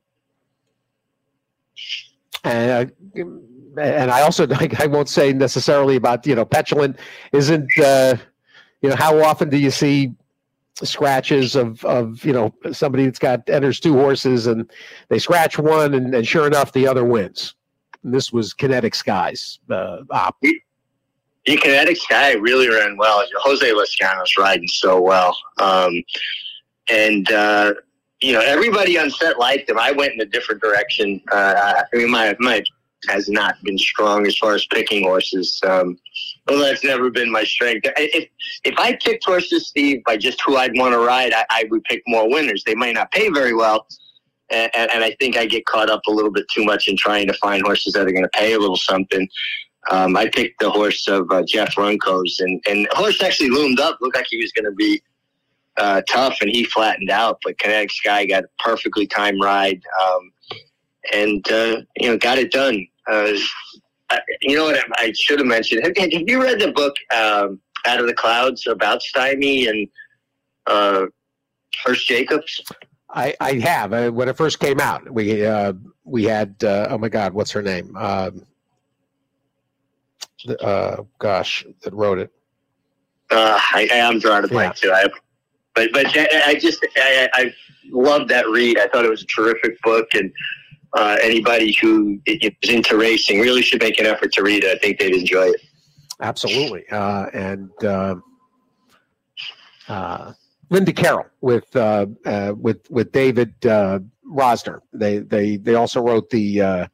S2: and, uh, and I also I won't say necessarily about, you know, petulant isn't, uh, you know, how often do you see scratches of, of, you know, somebody that's got enters two horses and they scratch one and, and sure enough, the other wins. This was Kinetic Skies uh, op.
S5: The Kinetic Sky really ran well. Jose Lezcano's riding so well. Um, and, uh, you know, everybody on set liked him. I went in a different direction. Uh, I mean, my, my has not been strong as far as picking horses. Um, well, that's never been my strength. If, if I picked horses, Steve, by just who I'd want to ride, I, I would pick more winners. They might not pay very well. And, and I think I get caught up a little bit too much in trying to find horses that are going to pay a little something. Um, I picked the horse of uh, Jeff Runco's, and, and the horse actually loomed up, looked like he was going to be uh, tough, and he flattened out. But Kinetic Sky got a perfectly timed ride, um, and uh, you know, got it done. Uh, I, you know what I, I should have mentioned? Have, have you read the book um, Out of the Clouds about Stymie and uh, Hurst Jacobs?
S2: I, I have. Uh, when it first came out, we uh, we had, uh, oh my God, what's her name? Um, uh, gosh, that wrote it.
S5: Uh, I, I am drawing a blank too. I, but but I just I, I loved that read. I thought it was a terrific book, and uh, anybody who is into racing really should make an effort to read it. I think they'd enjoy it.
S2: Absolutely, uh, and. Uh, uh, Linda Carroll with uh, uh, with with David uh, Rosner. They they they also wrote the uh,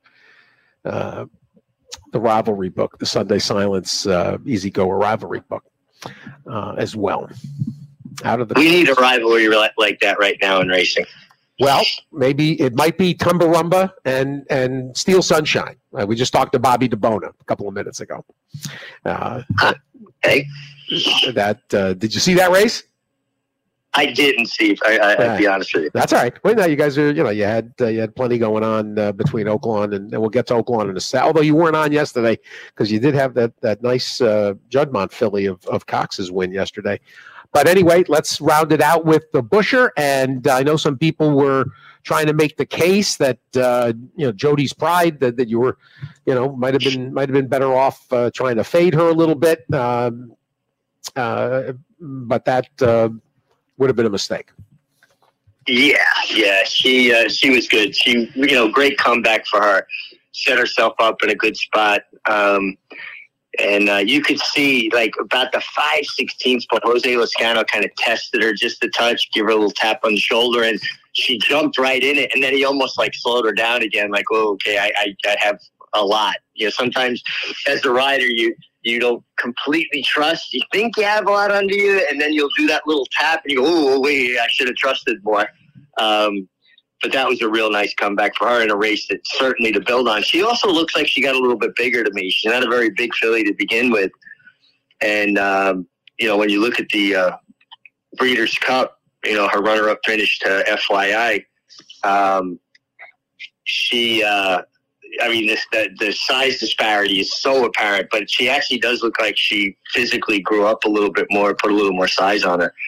S2: uh, the rivalry book, the Sunday Silence uh, Easy Goer rivalry book, uh, as well. Out of the
S5: we need a rivalry like that right now in racing.
S2: Well, maybe it might be Tumbarumba and and Steel Sunshine. Uh, we just talked to Bobby DeBona a couple of minutes ago. Uh,
S5: huh. Hey,
S2: that uh, did you see that race?
S5: I didn't, Steve. I, I, I'll be honest with you.
S2: That's all right. Well, now you guys are, you know, you had uh, you had plenty going on uh, between Oaklawn and, and we'll get to Oaklawn in a second. Although you weren't on yesterday because you did have that that nice uh, Juddmonte filly of of Cox's win yesterday. But anyway, let's round it out with the Busher. And I know some people were trying to make the case that uh, you know Jody's Pride that, that you were, you know, might have been might have been better off uh, trying to fade her a little bit. Um, uh, but that. Uh, would have been a mistake.
S5: Yeah, yeah, she uh, she was good. She, you know, great comeback for her. Set herself up in a good spot, um, and uh, you could see like about the five sixteenths. But Jose Lezcano kind of tested her just a touch, give her a little tap on the shoulder, and she jumped right in it. And then he almost like slowed her down again. Like, oh, okay, I, I, I have a lot. You know, sometimes as a rider, you. You don't completely trust. You think you have a lot under you, and then you'll do that little tap, and you go, oh, wait, I should have trusted more. Um, but that was a real nice comeback for her in a race that certainly to build on. She also looks like she got a little bit bigger to me. She's not a very big filly to begin with. And, um, you know, when you look at the uh, Breeders' Cup, you know, her runner-up finished uh, F Y I. Um, she... Uh, I mean, this the, the size disparity is so apparent, but she actually does look like she physically grew up a little bit more, put a little more size on her.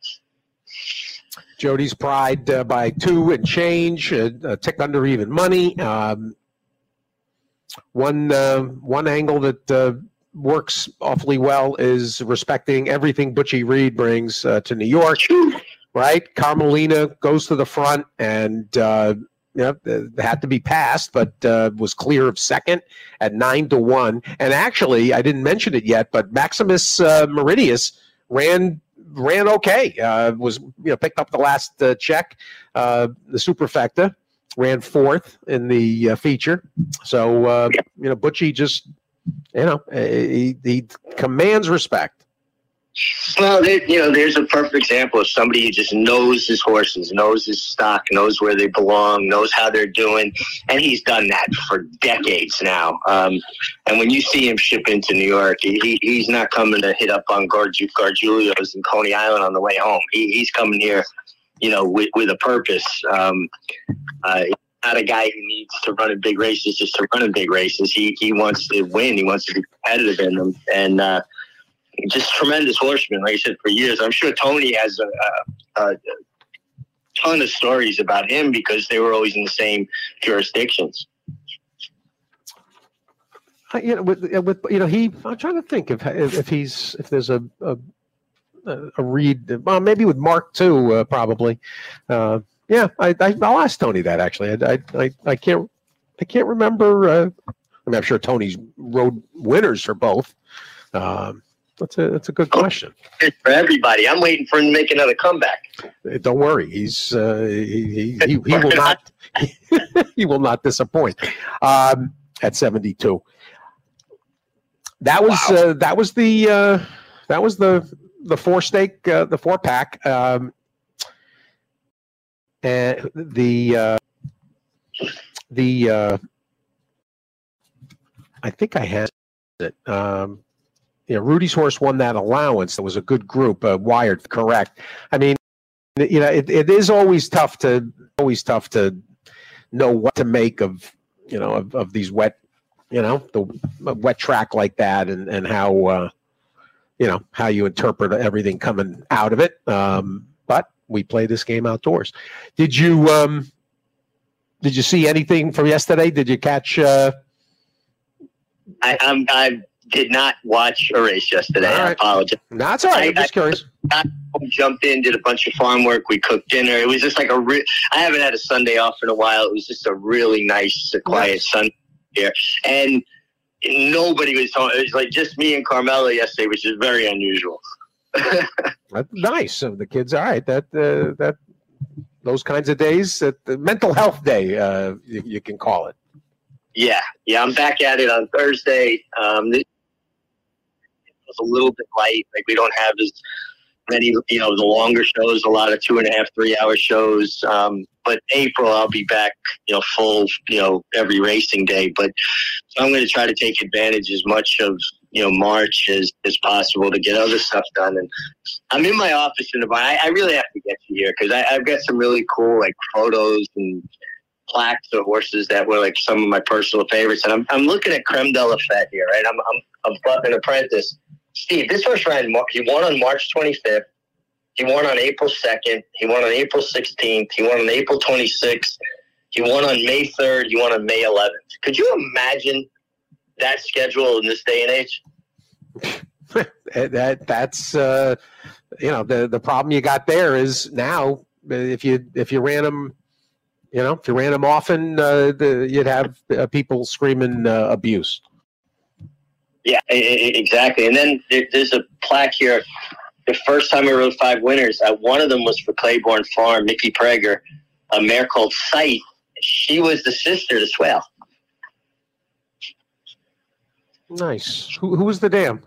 S2: Jody's Pride uh, by two and change, uh, a tick under even money. Um, one uh, one angle that uh, works awfully well is respecting everything Butchie Reed brings uh, to New York, right? Carmelina goes to the front and. Uh, Yeah, it had to be passed, but uh, was clear of second at nine to one. And actually, I didn't mention it yet, but Maximus uh, Meridius ran ran okay. Uh, was you know picked up the last uh, check. Uh, the Superfecta ran fourth in the uh, feature. So uh, you know, Butchie just you know he, he commands respect.
S5: Well, there, you know, there's a perfect example of somebody who just knows his horses, knows his stock, knows where they belong, knows how they're doing, and he's done that for decades now. Um, and when you see him ship into New York, he, he's not coming to hit up on Gargi- Gargiulo's in Coney Island on the way home. He, he's coming here, you know, with, with a purpose. Um, uh, not a guy who needs to run in big races just to run in big races. He he wants to win. He wants to be competitive in them, and uh, just tremendous horseman, like I said, for years. I'm sure Tony has a, a, a ton of stories about him because they were always in the same jurisdictions.
S2: Uh, you know, with, with you know, he. I'm trying to think if if, if he's if there's a a, a read. Well, maybe with Mark too, uh, probably. Uh, yeah, I, I I'll ask Tony that actually. I I I, I can't I can't remember. Uh, I mean, I'm sure Tony's rode winners for both. Um, That's a that's a good question.
S5: For everybody, I'm waiting for him to make another comeback.
S2: Don't worry, he's uh, he, he he he will not he will not disappoint. Um, at seventy-two, that was wow. uh, that was the uh, that was the the four stake uh, the four pack, um, and the uh, the uh, I think I had it. Um, You know, Rudy's horse won that allowance. That was a good group, uh, wired correct. I mean, you know, it, it is always tough to always tough to know what to make of, you know, of, of these wet, you know, the wet track like that, and and how, uh, you know, how you interpret everything coming out of it. Um, but we play this game outdoors. Did you um, did you see anything from yesterday? Did you catch? Uh...
S5: I, I'm I. Did not watch a race yesterday. Right. I apologize.
S2: No, that's all right. I, I'm just curious.
S5: I, I jumped in, did a bunch of farm work. We cooked dinner. It was just like a re- I haven't had a Sunday off in a while. It was just a really nice, quiet nice. Sunday here. And nobody was talking. It was like just me and Carmela yesterday, which is very unusual.
S2: That's nice. So the kids, all right. That, uh, that, those kinds of days, that the mental health day, uh, you, you can call it.
S5: Yeah. Yeah. I'm back at it on Thursday. Um, this, was a little bit light. Like we don't have as many, you know, the longer shows, a lot of two and a half, three hour shows. Um, but April, I'll be back, you know, full, you know, every racing day. But so I'm going to try to take advantage as much of, you know, March as, as possible to get other stuff done. And I'm in my office in the bar. I, I really have to get you here because I've got some really cool like photos and plaques of horses that were like some of my personal favorites. And I'm, I'm looking at Creme de la Fête here, right? I'm, I'm, I'm an apprentice. Steve, this horse ran, he won on March twenty-fifth. He won on April second. He won on April sixteenth. He won on April twenty-sixth. He won on May third. He won on May eleventh. Could you imagine that schedule in this day and age?
S2: that that's uh, you know, the the problem you got there is now if you if you ran them, you know, if you ran them often, uh, the, you'd have uh, people screaming uh, abuse.
S5: Yeah, exactly. And then there's a plaque here. The first time I rode five winners, uh, one of them was for Claiborne Farm, Mickey Prager, a mare called Sight. She was the sister to Swale.
S2: Nice. Who, who was the dam?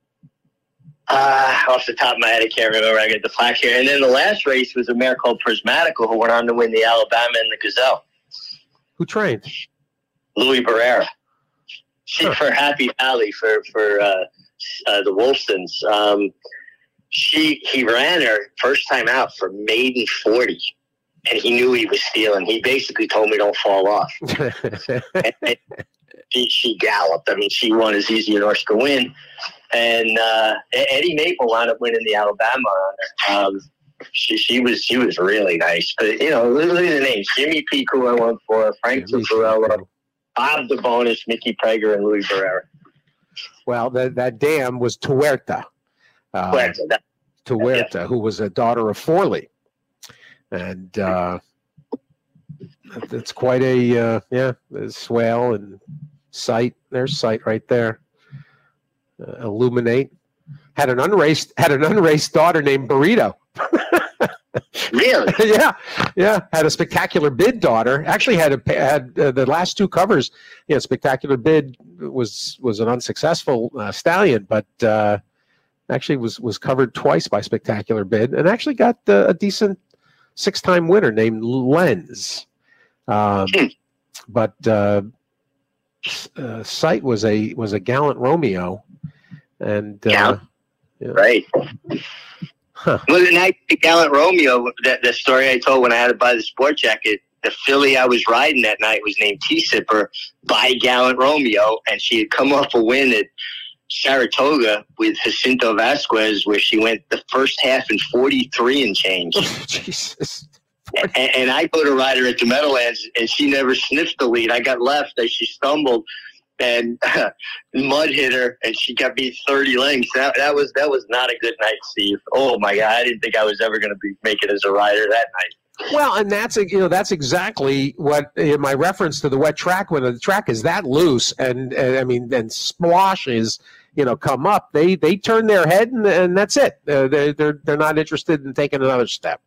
S5: Uh, off the top of my head, I can't remember. I got the plaque here. And then the last race was a mare called Prismatical, who went on to win the Alabama and the Gazelle.
S2: Who trained?
S5: Louis Barrera. She
S2: Huh.
S5: for Happy Valley for for uh, uh, the Wolfsons. Um, she he ran her first time out for maiden forty, and he knew he was stealing. He basically told me don't fall off. and, and she, she galloped. I mean, she won as easy an horse to win. And uh, Eddie Maple wound up winning the Alabama on her. Um, she she was she was really nice. But you know, look at the names: Jimmy Peak, who I won for, Frank Zuccarello, Bob DeBonis, Mickey Prager, and Louis Barrera.
S2: Well, that that dam was Tuerta. Uh,
S5: Tuerta, that,
S2: Tuerta,
S5: yeah.
S2: who was a daughter of Forley, and uh, it's quite a uh, yeah. There's Swale and Sight. There's Sight right there. Uh, Illuminate had an unraced had an unraced daughter named Burrito.
S5: Really?
S2: yeah, yeah. Had a Spectacular Bid daughter. Actually, had a had uh, the last two covers. Yeah, Spectacular Bid was was an unsuccessful uh, stallion, but uh, Actually, was was covered twice by Spectacular Bid, and actually got uh, a decent six-time winner named Lens. Um, but uh, uh, Sight was a was a Gallant Romeo, and uh,
S5: yeah,
S2: yeah.
S5: right.
S2: Huh.
S5: Well, the night the Gallant Romeo, that the story I told when I had to buy the sport jacket, the filly I was riding that night was named Tea Sipper by Gallant Romeo, and she had come off a win at Saratoga with Jacinto Vasquez, where she went the first half in forty-three and change.
S2: Oh, Jesus.
S5: And, and I go to ride her at the Meadowlands, and she never sniffed the lead. I got left as she stumbled, and uh, mud hit her, and she got beat thirty lengths. That, that was that was not a good night, Steve. Oh my God, I didn't think I was ever going to be make it as a rider that night.
S2: Well, and that's you know that's exactly what in my reference to the wet track, when the track is that loose, and, and I mean, and splashes, you know, come up, they they turn their head, and, and that's it. Uh, they're they're they're not interested in taking another step.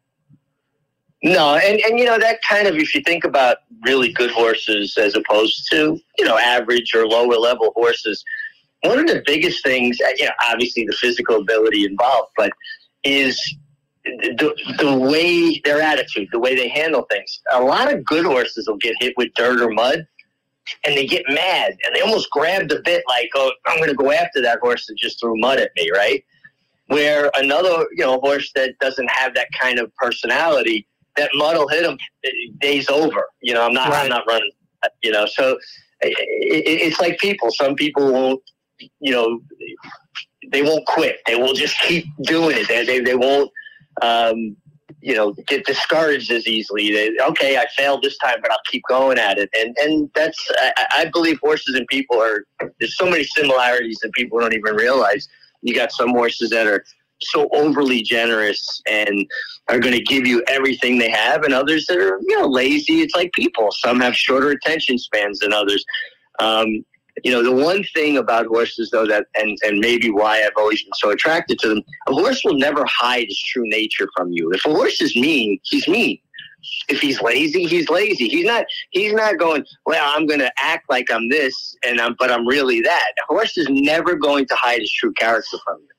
S5: No, and, and, you know, that kind of, if you think about really good horses as opposed to, you know, average or lower level horses, one of the biggest things, you know, obviously the physical ability involved, but is the, the way, their attitude, the way they handle things. A lot of good horses will get hit with dirt or mud, and they get mad, and they almost grab the bit like, oh, I'm going to go after that horse that just threw mud at me, right? Where another, you know, horse that doesn't have that kind of personality, that mud will hit him, day's over. You know, I'm not, right. I'm not running, you know, so it, it, it's like people, some people won't, you know, they won't quit. They will just keep doing it. They, they, they won't, um, you know, get discouraged as easily. They, okay, I failed this time, but I'll keep going at it. And, and that's, I, I believe horses and people are, there's so many similarities that people don't even realize. You got some horses that are so overly generous and are going to give you everything they have, and others that are, you know, lazy. It's like people. Some have shorter attention spans than others. Um, you know, the one thing about horses, though, that and, and maybe why I've always been so attracted to them, a horse will never hide his true nature from you. If a horse is mean, he's mean. If he's lazy, he's lazy. He's not. He's not going, well, I'm going to act like I'm this, and I'm, but I'm really that. A horse is never going to hide his true character from you.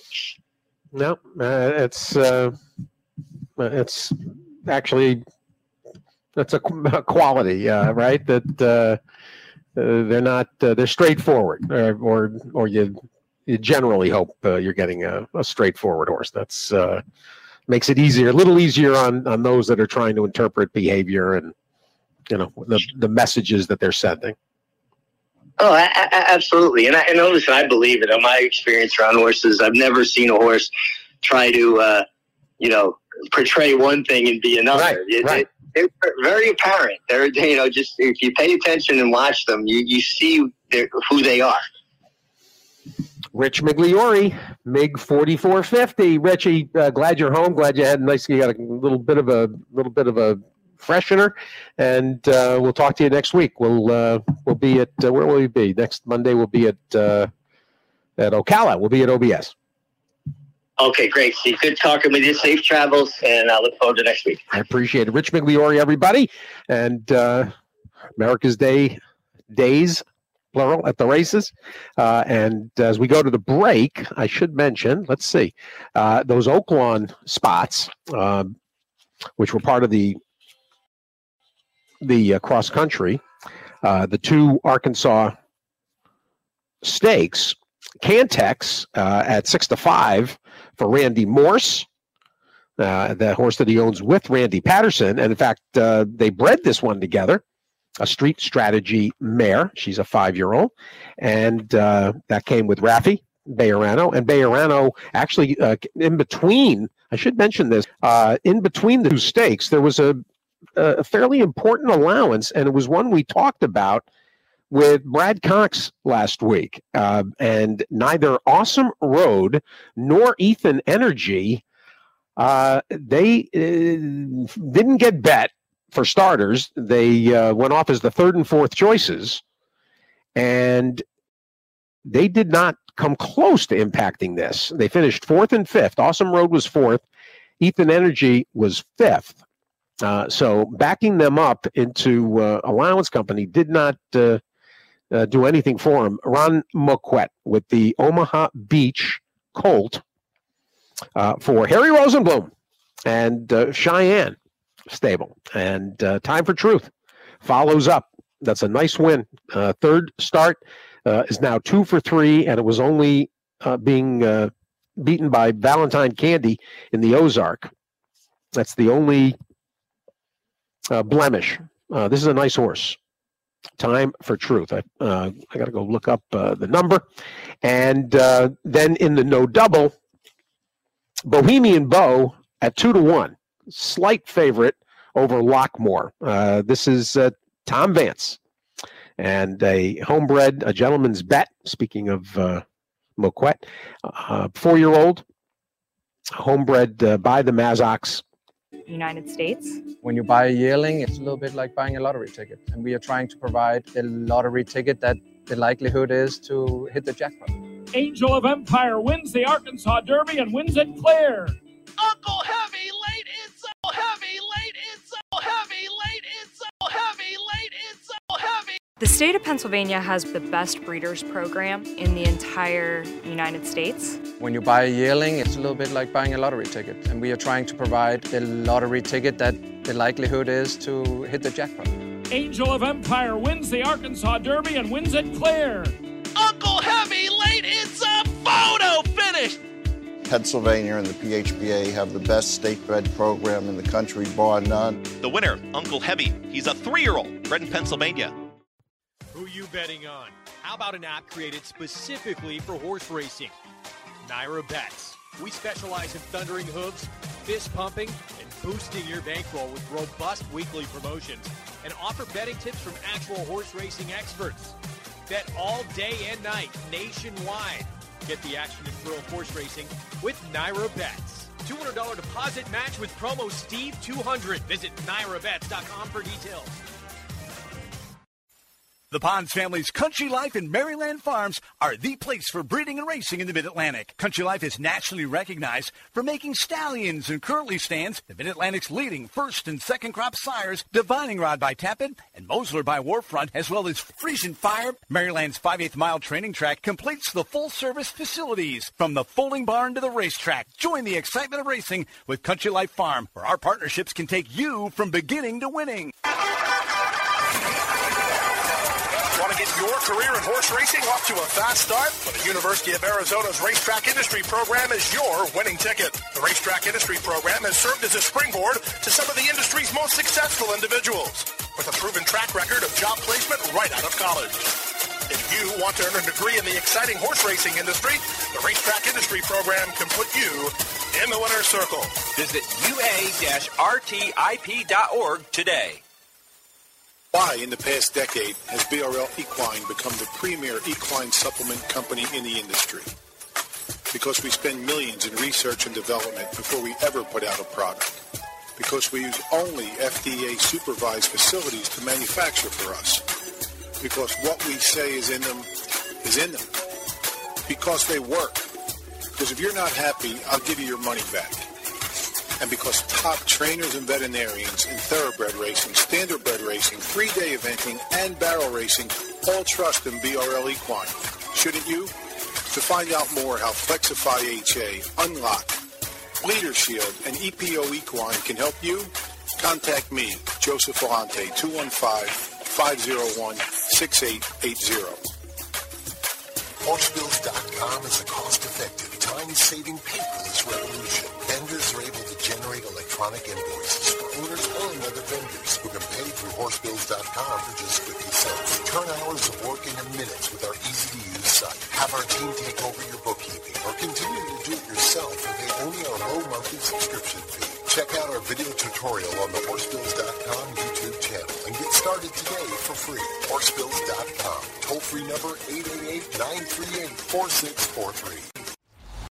S2: No, uh, it's uh, it's actually that's a, a quality, uh, right? That uh, uh, they're not uh, they're straightforward, or or, or you you generally hope uh, you're getting a, a straightforward horse. That's uh, makes it easier, a little easier on on those that are trying to interpret behavior and, you know, the the messages that they're sending.
S5: Oh, I, I, absolutely. And I, and listen, I believe it. In my experience around horses, I've never seen a horse try to, uh, you know, portray one thing and be another.
S2: Right,
S5: it,
S2: right.
S5: It, they're very apparent. They're, you know, just if you pay attention and watch them, you, you see who they are.
S2: Rich Migliori, M I G forty-four fifty. Richie, uh, glad you're home. Glad you had a nice, you got a little bit of a little bit of a freshener, and uh, we'll talk to you next week. We'll uh, we'll be at uh, where will we be next Monday? We'll be at uh, at Ocala. We'll be at O B S.
S5: Okay, great, Steve. Good talking with you. Safe travels, and I look forward to next week.
S2: I appreciate it, Rich Migliori, everybody, and uh, America's Day days plural at the races. Uh, and as we go to the break, I should mention. Let's see, uh, those Oaklawn spots, uh, which were part of the the uh, cross country, uh, the two Arkansas stakes, Cantex uh, at six to five for Randy Morse, uh, the horse that he owns with Randy Patterson. And in fact, uh, they bred this one together, a Street Strategy mare. She's a five-year-old. And uh, that came with Rafi Bejarano. And Bejarano actually uh, in between, I should mention this, uh, in between the two stakes, there was a a fairly important allowance, and it was one we talked about with Brad Cox last week. Uh, and neither Awesome Road nor Ethan Energy, uh, they uh, didn't get bet for starters. They uh, went off as the third and fourth choices, and they did not come close to impacting this. They finished fourth and fifth. Awesome Road was fourth. Ethan Energy was fifth. Uh, so backing them up into uh, allowance company did not uh, uh, do anything for him. Ron Moquette with the Omaha Beach colt uh, for Harry Rosenblum and uh, Cheyenne stable. And uh, Time for Truth follows up. That's a nice win. Uh, third start uh, is now two for three, and it was only uh, being uh, beaten by Valentine Candy in the Ozark. That's the only uh, blemish. Uh, this is a nice horse. Time for Truth. I uh, I got to go look up uh, the number. And uh, then in the no double, Bohemian Bow at two to one. Slight favorite over Lockmore. Uh, this is uh, Tom Vance. And a homebred, a gentleman's bet, speaking of uh, Moquette, uh, four-year-old, homebred uh, by the Mazzocs.
S6: United States.
S7: When you buy a yearling, it's a little bit like buying a lottery ticket. And we are trying to provide a lottery ticket that the likelihood is to hit the jackpot.
S8: Angel of Empire wins the Arkansas Derby and wins it clear.
S9: Uncle Heavy late, it's so heavy, late, it's so heavy, late, it's so heavy, late, it's so heavy.
S6: The state of Pennsylvania has the best breeders program in the entire United States.
S7: When you buy a yearling, it's a little bit like buying a lottery ticket. And we are trying to provide a lottery ticket that the likelihood is to hit the jackpot.
S8: Angel of Empire wins the Arkansas Derby and wins it clear.
S9: Uncle Heavy late, it's a photo finish.
S10: Pennsylvania and the P H B A have the best state-bred program in the country, bar none.
S11: The winner, Uncle Heavy. He's a three-year-old bred in Pennsylvania.
S12: Who you betting on? How about an app created specifically for horse racing? Naira Bets. We specialize in thundering hooves, fist pumping, and boosting your bankroll with robust weekly promotions and offer betting tips from actual horse racing experts. Bet all day and night nationwide. Get the action and thrill of horse racing with Naira Bets. two hundred dollars deposit match with promo Steve two hundred. Visit naira bets dot com for details.
S13: The Ponds family's Country Life and Maryland Farms are the place for breeding and racing in the Mid-Atlantic. Country Life is nationally recognized for making stallions and curly stands, the Mid-Atlantic's leading first and second crop sires, Divining Rod by Tappan and Mosler by Warfront, as well as Frisian Fire. Maryland's five-eighths mile training track completes the full-service facilities from the folding barn to the racetrack. Join the excitement of racing with Country Life Farm, where our partnerships can take you from beginning to winning.
S14: Want to get your career in horse racing off to a fast start? Well, the University of Arizona's Racetrack Industry Program is your winning ticket. The Racetrack Industry Program has served as a springboard to some of the industry's most successful individuals, with a proven track record of job placement right out of college. If you want to earn a degree in the exciting horse racing industry, the Racetrack Industry Program can put you in the winner's circle.
S11: Visit U A R T I P dot org today.
S15: Why, in the past decade, has B R L Equine become the premier equine supplement company in the industry? Because we spend millions in research and development before we ever put out a product. Because we use only F D A-supervised facilities to manufacture for us. Because what we say is in them is in them. Because they work. Because if you're not happy, I'll give you your money back. And because top trainers and veterinarians in thoroughbred racing, standardbred racing, three-day eventing, and barrel racing all trust in B R L Equine. Shouldn't you? To find out more how Flexify H A, Unlock, Leader Shield, and E P O Equine can help you, contact me, Joseph Volante, two one five, five oh one, six eight eight zero.
S16: Horsebills dot com is a cost-effective, time-saving paperless revolution. Vendors are able to generate electronic invoices for owners and other vendors who can pay through Horsebills dot com for just fifty cents. Turn hours of work into minutes with our easy-to-use site. Have our team take over your bookkeeping or continue to do it yourself and pay only our low monthly subscription fee. Check out our video tutorial on the Horsebills dot com YouTube channel and get started today for free. Horsebills dot com. Toll-free number eight eight eight, nine three eight, four six four three.